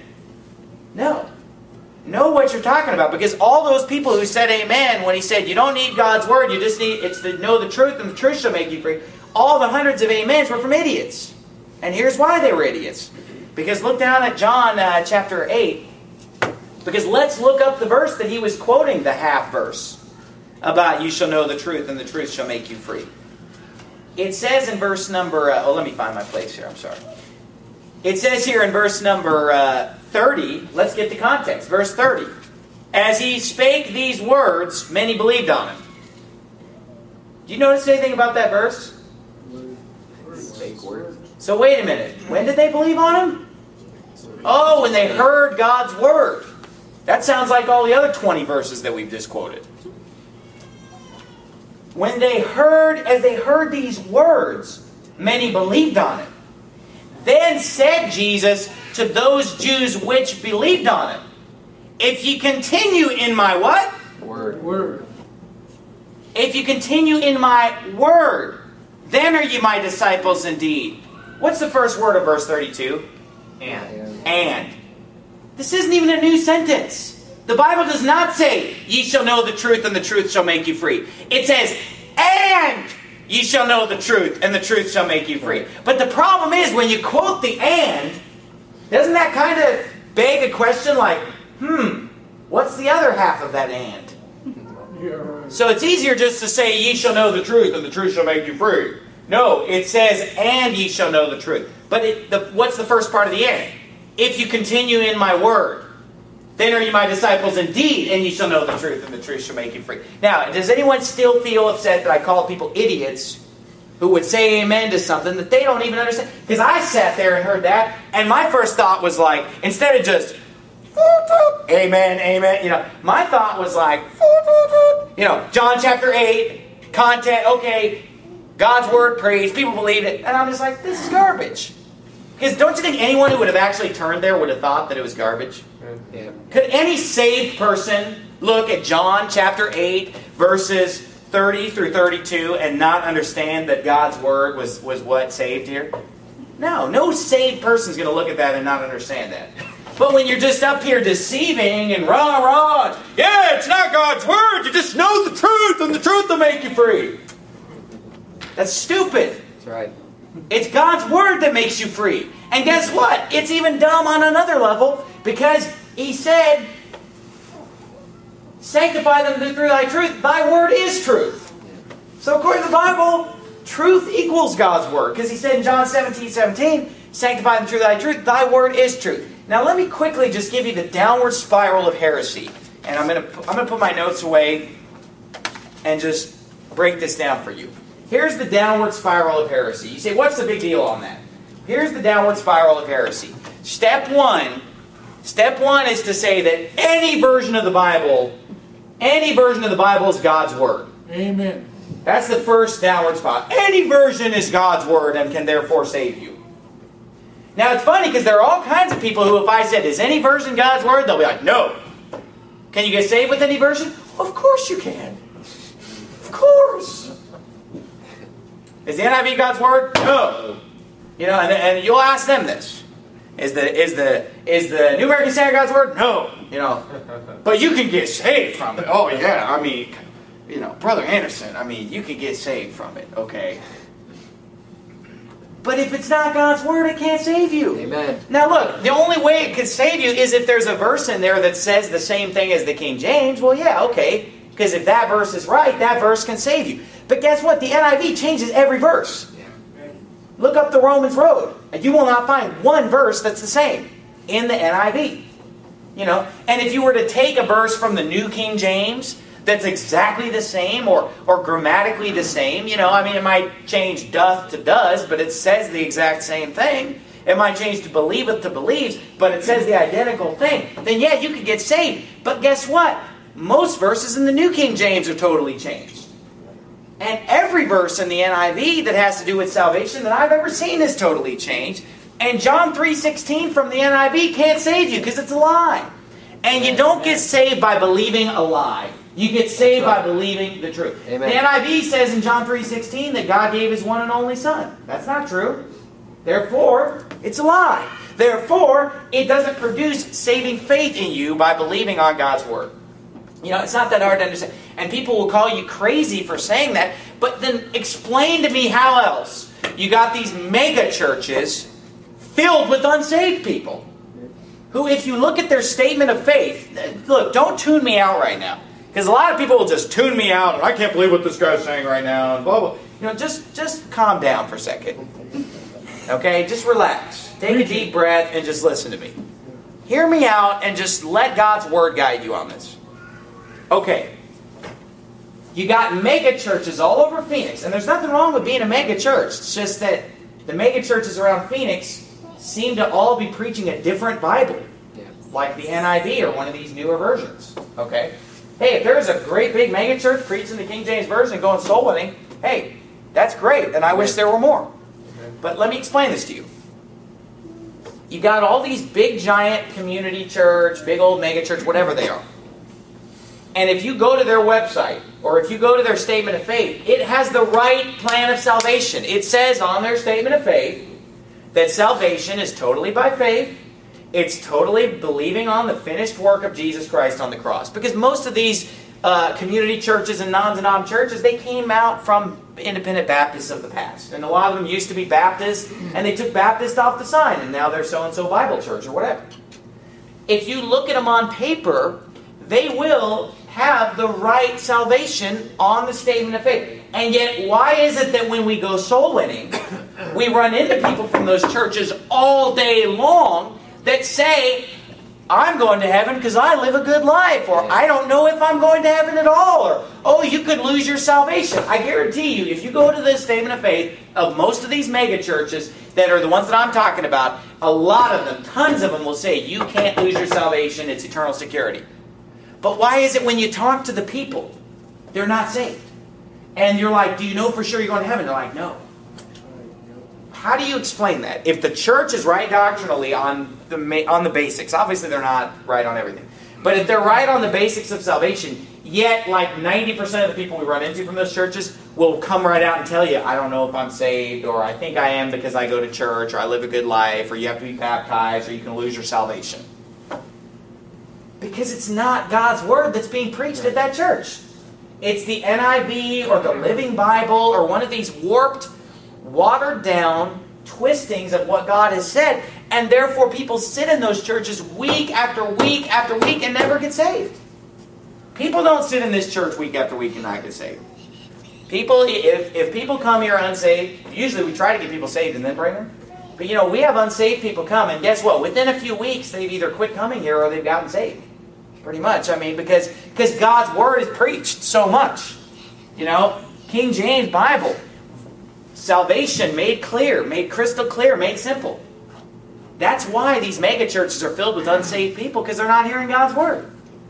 No. Know what you're talking about. Because all those people who said amen when he said you don't need God's word, you just need, it's to know the truth and the truth shall make you free. All the hundreds of amens were from idiots. And here's why they were idiots. Because look down at John chapter 8. Because let's look up the verse that he was quoting, the half verse, about you shall know the truth and the truth shall make you free. It says in verse number, let me find my place here, I'm sorry. It says here in verse number 30, let's get the context, verse 30. As he spake these words, many believed on him. Do you notice anything about that verse? So wait a minute, when did they believe on him? Oh, when they heard God's word. That sounds like all the other 20 verses that we've just quoted. When they heard, as they heard these words, many believed on it. Then said Jesus to those Jews which believed on him, if ye continue in my what?
Word.
If you continue in my word, then are ye my disciples indeed. What's the first word of verse 32? And. This isn't even a new sentence. The Bible does not say, ye shall know the truth and the truth shall make you free. It says, and ye shall know the truth and the truth shall make you free. But the problem is, when you quote the and, doesn't that kind of beg a question like, what's the other half of that and? So it's easier just to say, ye shall know the truth and the truth shall make you free. No, it says, and ye shall know the truth. But what's the first part of the and? If you continue in my word, then are you my disciples indeed, and ye shall know the truth, and the truth shall make you free. Now, does anyone still feel upset that I call people idiots who would say amen to something that they don't even understand? Because I sat there and heard that, and my first thought was like, instead of just, amen, amen, you know, my thought was like, you know, John chapter 8, content, okay, God's word, praise, people believe it, and I'm just like, this is garbage. Because don't you think anyone who would have actually turned there would have thought that it was garbage?
Yeah.
Could any saved person look at John chapter 8, verses 30 through 32 and not understand that God's word was what saved here? No saved person is going to look at that and not understand that. But when you're just up here deceiving and rah, yeah, it's not God's word, you just know the truth and the truth will make you free. That's stupid.
That's right.
It's God's word that makes you free. And guess what? It's even dumb on another level, because he said, sanctify them through thy truth. Thy word is truth. So according to the Bible, truth equals God's word. Because he said in John 17:17, sanctify them through thy truth. Thy word is truth. Now let me quickly just give you the downward spiral of heresy. And I'm going to put my notes away and just break this down for you. Here's the downward spiral of heresy. You say, what's the big deal on that? Here's the downward spiral of heresy. Step one is to say that any version of the Bible, Any version of the Bible is God's Word.
Amen.
That's the first downward spot. Any version is God's Word and can therefore save you. Now it's funny because there are all kinds of people who, if I said, is any version God's Word? They'll be like, no. Can you get saved with any version? Of course you can. Of course. Is the NIV God's Word? No. You know, and you'll ask them this. Is the New American Standard God's Word? No. You know, but you can get saved from it. Oh yeah, I mean, you know, Brother Anderson, I mean, you can get saved from it, okay? But if it's not God's Word, it can't save you.
Amen.
Now look, the only way it could save you is if there's a verse in there that says the same thing as the King James. Well, yeah, okay. Because if that verse is right, that verse can save you. But guess what? The NIV changes every verse. Look up the Romans Road, and you will not find one verse that's the same in the NIV. You know, and if you were to take a verse from the New King James that's exactly the same or grammatically the same, you know, I mean, it might change doth to does, but it says the exact same thing. It might change to believeth to believes, but it says the identical thing. Then yeah, you could get saved. But guess what? Most verses in the New King James are totally changed. And every verse in the NIV that has to do with salvation that I've ever seen is totally changed. And John 3:16 from the NIV can't save you because it's a lie. And you don't get saved by believing a lie. You get saved by believing the truth.
Amen.
The NIV says in John 3:16 that God gave His one and only Son. That's not true. Therefore, it's a lie. Therefore, it doesn't produce saving faith in you by believing on God's Word. You know, it's not that hard to understand. And people will call you crazy for saying that. But then explain to me how else you got these mega churches filled with unsaved people. Who, if you look at their statement of faith, look, don't tune me out right now. Because a lot of people will just tune me out. And I can't believe what this guy's saying right now. And blah, blah. You know, just calm down for a second. Okay? Just relax. Take a deep breath and just listen to me. Hear me out and just let God's Word guide you on this. Okay, you got mega churches all over Phoenix, and there's nothing wrong with being a mega church. It's just that the mega churches around Phoenix seem to all be preaching a different Bible, like the NIV or one of these newer versions. Okay, hey, if there's a great big mega church preaching the King James Version and going soul winning, hey, that's great, and I wish there were more. But let me explain this to you. You got all these big giant community church, big old mega church, whatever they are. And if you go to their website, or if you go to their statement of faith, it has the right plan of salvation. It says on their statement of faith that salvation is totally by faith. It's totally believing on the finished work of Jesus Christ on the cross. Because most of these community churches and non-denom churches, they came out from independent Baptists of the past. And a lot of them used to be Baptists, and they took Baptist off the sign, and now they're so-and-so Bible church or whatever. If you look at them on paper, they will have the right salvation on the statement of faith. And yet, why is it that when we go soul winning, we run into people from those churches all day long that say, I'm going to heaven because I live a good life, or I don't know if I'm going to heaven at all, or, oh, you could lose your salvation. I guarantee you, if you go to the statement of faith of most of these mega churches that are the ones that I'm talking about, a lot of them, tons of them will say, you can't lose your salvation, it's eternal security. But why is it when you talk to the people, they're not saved? And you're like, do you know for sure you're going to heaven? They're like, no. How do you explain that? If the church is right doctrinally on the basics, obviously they're not right on everything. But if they're right on the basics of salvation, yet like 90% of the people we run into from those churches will come right out and tell you, I don't know if I'm saved, or I think I am because I go to church, or I live a good life, or you have to be baptized, or you can lose your salvation. Because it's not God's Word that's being preached at that church. It's the NIV or the Living Bible or one of these warped, watered down twistings of what God has said. And therefore people sit in those churches week after week after week and never get saved. People don't sit in this church week after week and not get saved. People, if people come here unsaved, usually we try to get people saved and then bring them. But you know, we have unsaved people come, and guess what? Within a few weeks they've either quit coming here or they've gotten saved. Pretty much. I mean, because God's Word is preached so much. You know, King James Bible, salvation made clear, made crystal clear, made simple. That's why these mega churches are filled with unsaved people, because they're not hearing God's Word.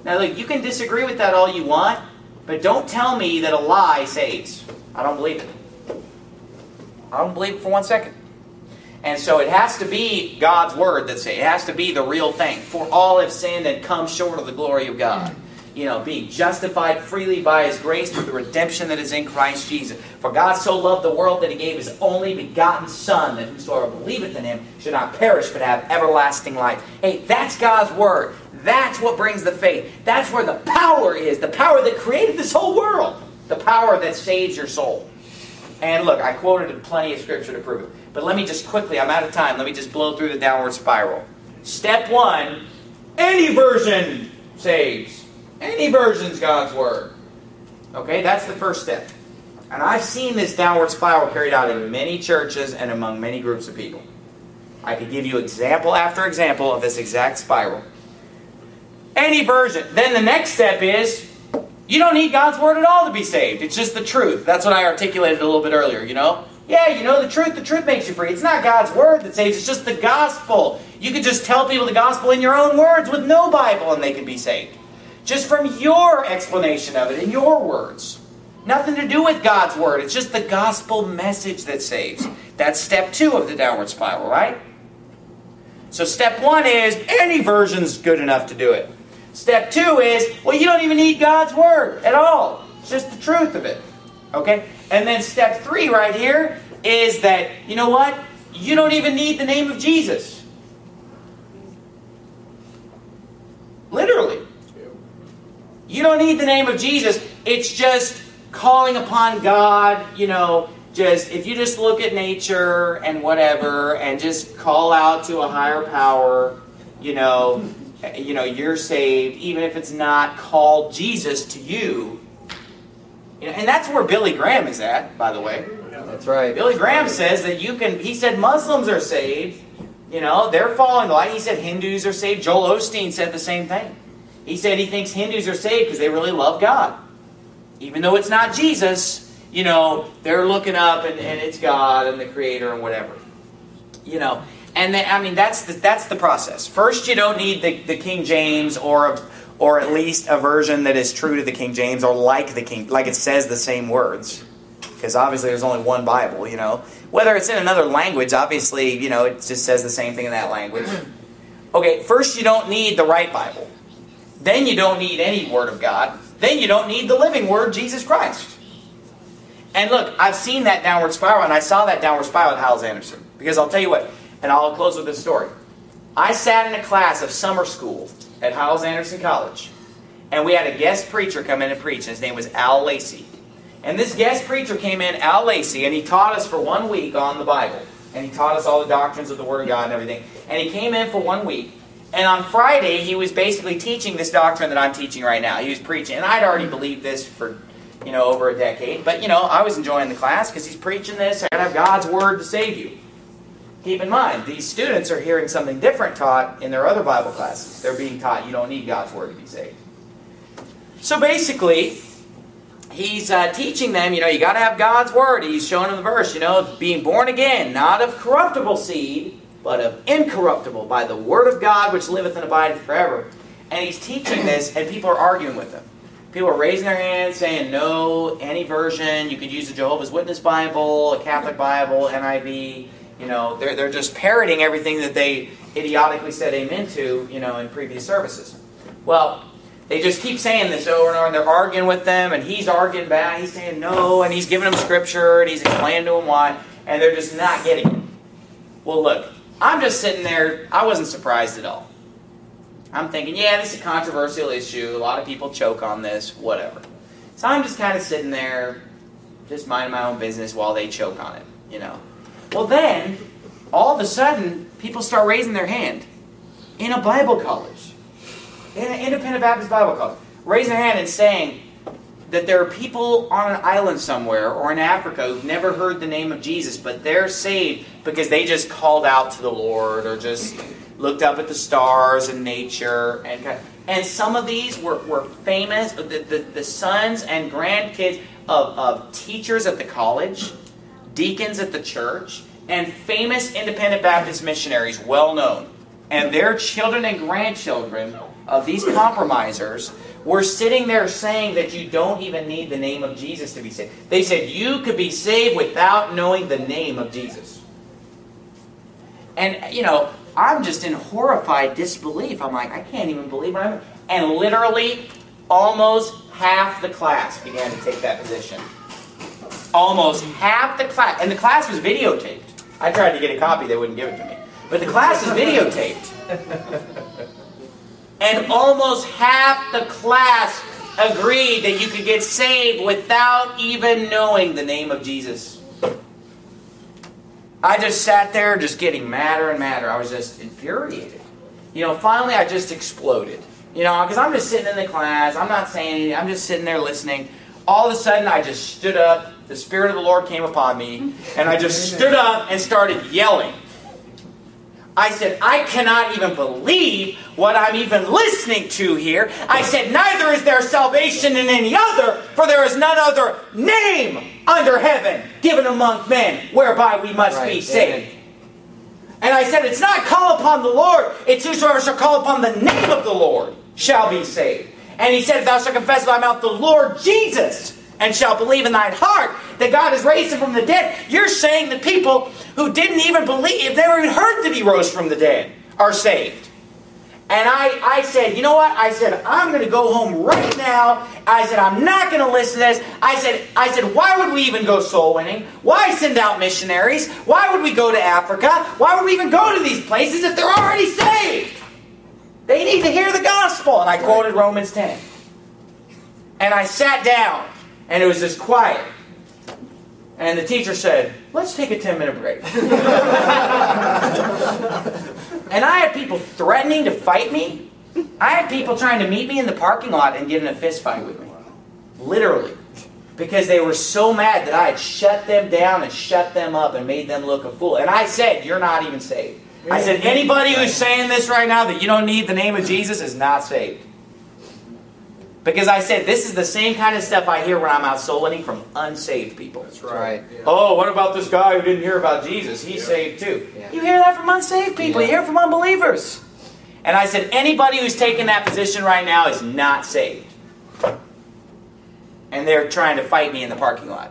Now look, you can disagree with that all you want, but don't tell me that a lie saves. I don't believe it. I don't believe it for 1 second. And so it has to be God's Word that saves. It has to be the real thing. For all have sinned and come short of the glory of God. Being justified freely by His grace through the redemption that is in Christ Jesus. For God so loved the world that He gave His only begotten Son, that whosoever believeth in Him should not perish but have everlasting life. Hey, that's God's Word. That's what brings the faith. That's where the power is. The power that created this whole world. The power that saves your soul. And look, I quoted plenty of Scripture to prove it. But let me just quickly, I'm out of time, let me just blow through the downward spiral. Step 1, any version saves. Any version's God's Word. Okay, that's the first step. And I've seen this downward spiral carried out in many churches and among many groups of people. I could give you example after example of this exact spiral. Any version. Then the next step is, you don't need God's Word at all to be saved. It's just the truth. That's what I articulated a little bit earlier, Yeah, the truth makes you free. It's not God's Word that saves, it's just the gospel. You could just tell people the gospel in your own words with no Bible and they can be saved. Just from your explanation of it in your words. Nothing to do with God's Word. It's just the gospel message that saves. That's step 2 of the downward spiral, right? So step 1 is, any version's good enough to do it. Step 2 is, well, you don't even need God's Word at all. It's just the truth of it. Okay? And then step 3 right here is that, you know what? You don't even need the name of Jesus. Literally. You don't need the name of Jesus. It's just calling upon God, if you just look at nature and whatever and just call out to a higher power, you're saved, even if it's not called Jesus to you. And that's where Billy Graham is at, by the way.
That's right.
Billy Graham says that he said Muslims are saved. They're following the light. He said Hindus are saved. Joel Osteen said the same thing. He said he thinks Hindus are saved because they really love God. Even though it's not Jesus, they're looking up and it's God and the Creator and whatever. And then, that's the process. First, you don't need the King James or at least a version that is true to the King James or like it says the same words. Because obviously there's only one Bible, Whether it's in another language, obviously, it just says the same thing in that language. Okay, first you don't need the right Bible. Then you don't need any Word of God. Then you don't need the living Word, Jesus Christ. And look, I've seen that downward spiral, and I saw that downward spiral at Hyles-Anderson. Because I'll tell you what, and I'll close with this story. I sat in a class of summer school at Hyles-Anderson College, and we had a guest preacher come in and preach, and his name was Al Lacey. And this guest preacher came in, Al Lacey, and he taught us for 1 week on the Bible. And he taught us all the doctrines of the Word of God and everything. And he came in for 1 week. And on Friday, he was basically teaching this doctrine that I'm teaching right now. He was preaching. And I'd already believed this for, over a decade. But, I was enjoying the class because he's preaching this. I got to have God's Word to save you. Keep in mind, these students are hearing something different taught in their other Bible classes. They're being taught you don't need God's Word to be saved. So basically, he's teaching them, you got to have God's Word. He's showing them the verse, being born again, not of corruptible seed, but of incorruptible, by the Word of God which liveth and abideth forever. And he's teaching this, and people are arguing with him. People are raising their hands, saying, no, any version. You could use a Jehovah's Witness Bible, a Catholic Bible, NIV. They're just parroting everything that they idiotically said amen to, in previous services. Well, they just keep saying this over and over, and they're arguing with them, and he's arguing back. He's saying no, and he's giving them scripture, and he's explaining to them why, and they're just not getting it. Well, look, I'm just sitting there. I wasn't surprised at all. I'm thinking, yeah, this is a controversial issue. A lot of people choke on this, whatever. So I'm just kind of sitting there, just minding my own business while they choke on it, Well, then, all of a sudden, people start raising their hand in a Bible college, in an independent Baptist Bible college, raising their hand and saying that there are people on an island somewhere or in Africa who've never heard the name of Jesus, but they're saved because they just called out to the Lord or just looked up at the stars and nature. And some of these were famous, the sons and grandkids of teachers at the college, deacons at the church, and famous independent Baptist missionaries, well known. And their children and grandchildren of these compromisers were sitting there saying that you don't even need the name of Jesus to be saved. They said you could be saved without knowing the name of Jesus. And, I'm just in horrified disbelief. I'm like, I can't even believe what I'm... And literally, almost half the class began to take that position. Almost half the class. And the class was videotaped. I tried to get a copy. They wouldn't give it to me. But the class is videotaped. And almost half the class agreed that you could get saved without even knowing the name of Jesus. I just sat there just getting madder and madder. I was just infuriated. Finally I just exploded. Because I'm just sitting in the class. I'm not saying anything. I'm just sitting there listening. All of a sudden I just stood up. The Spirit of the Lord came upon me. And I just stood up and started yelling. I said, I cannot even believe what I'm even listening to here. I said, neither is there salvation in any other, for there is none other name under heaven given among men whereby we must be saved. Amen. And I said, it's not call upon the Lord, it's whosoever shall call upon the name of the Lord shall be saved. And he said, if thou shalt confess with thy mouth the Lord Jesus, and shall believe in thine heart that God has raised him from the dead. You're saying the people who didn't even believe, never even heard that he rose from the dead, are saved. And I said, you know what? I said, I'm going to go home right now. I said, I'm not going to listen to this. I said, why would we even go soul winning? Why send out missionaries? Why would we go to Africa? Why would we even go to these places if they're already saved? They need to hear the gospel. And I quoted Romans 10. And I sat down. And it was just quiet. And the teacher said, let's take a 10-minute break. And I had people threatening to fight me. I had people trying to meet me in the parking lot and get in a fist fight with me. Literally. Because they were so mad that I had shut them down and shut them up and made them look a fool. And I said, you're not even saved. I said, anybody who's saying this right now that you don't need the name of Jesus is not saved. Because I said, this is the same kind of stuff I hear when I'm out soul winning from unsaved people.
That's right.
Yeah. Oh, what about this guy who didn't hear about Jesus? He's saved too. Yeah. You hear that from unsaved people. You hear it from unbelievers. And I said, anybody who's taking that position right now is not saved. And they're trying to fight me in the parking lot.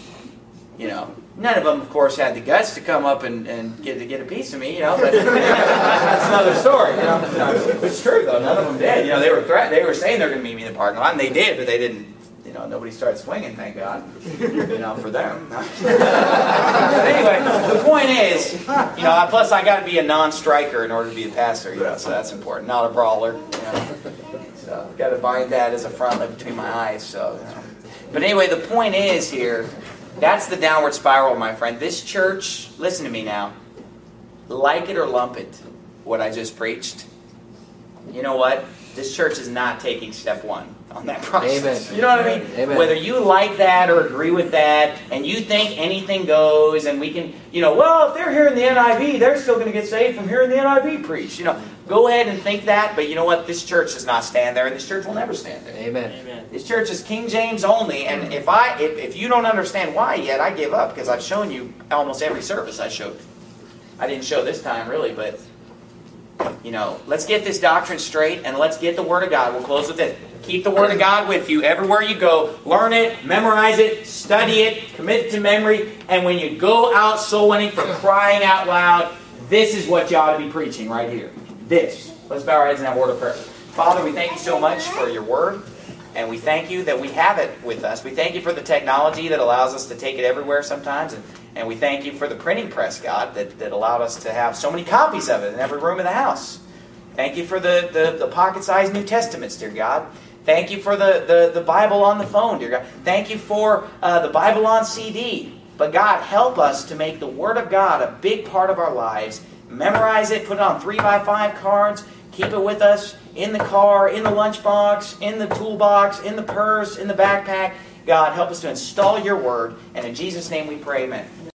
None of them, of course, had the guts to come up and get a piece of me, but that's another story, It's true, though. None of them did. They were they were saying they're going to meet me in the parking lot, and they did, but they didn't. Nobody started swinging, thank God. For them. But anyway, the point is, plus I got to be a non-striker in order to be a pastor, so that's important. Not a brawler, So got to bind that as a frontlet between my eyes. So, but anyway, the point is here. That's the downward spiral, my friend. This church, listen to me now, like it or lump it, what I just preached. You know what? This church is not taking step one on that process.
Amen.
You know what I mean?
Amen.
Whether you like that or agree with that, and you think anything goes, and we can, well, if they're hearing the NIV, they're still going to get saved from hearing the NIV preach. Go ahead and think that, but you know what? This church does not stand there, and this church will never stand there.
Amen.
Amen.
This church is King James only, and if you don't understand why yet, I give up, because I've shown you almost every service I showed. I didn't show this time, really, but, let's get this doctrine straight, and let's get the Word of God. We'll close with this. Keep the Word of God with you everywhere you go. Learn it, memorize it, study it, commit it to memory, and when you go out soul winning for crying out loud, this is what you ought to be preaching right here. This. Let's bow our heads and have a word of prayer. Father, we thank you so much for your Word, and we thank you that we have it with us. We thank you for the technology that allows us to take it everywhere sometimes, and we thank you for the printing press, God, that allowed us to have so many copies of it in every room in the house. Thank you for the pocket-sized New Testaments, dear God. Thank you for the Bible on the phone, dear God. Thank you for the Bible on CD. But God, help us to make the Word of God a big part of our lives. Memorize it, put it on 3x5 cards, keep it with us in the car, in the lunchbox, in the toolbox, in the purse, in the backpack. God, help us to install your Word. And in Jesus' name we pray, amen.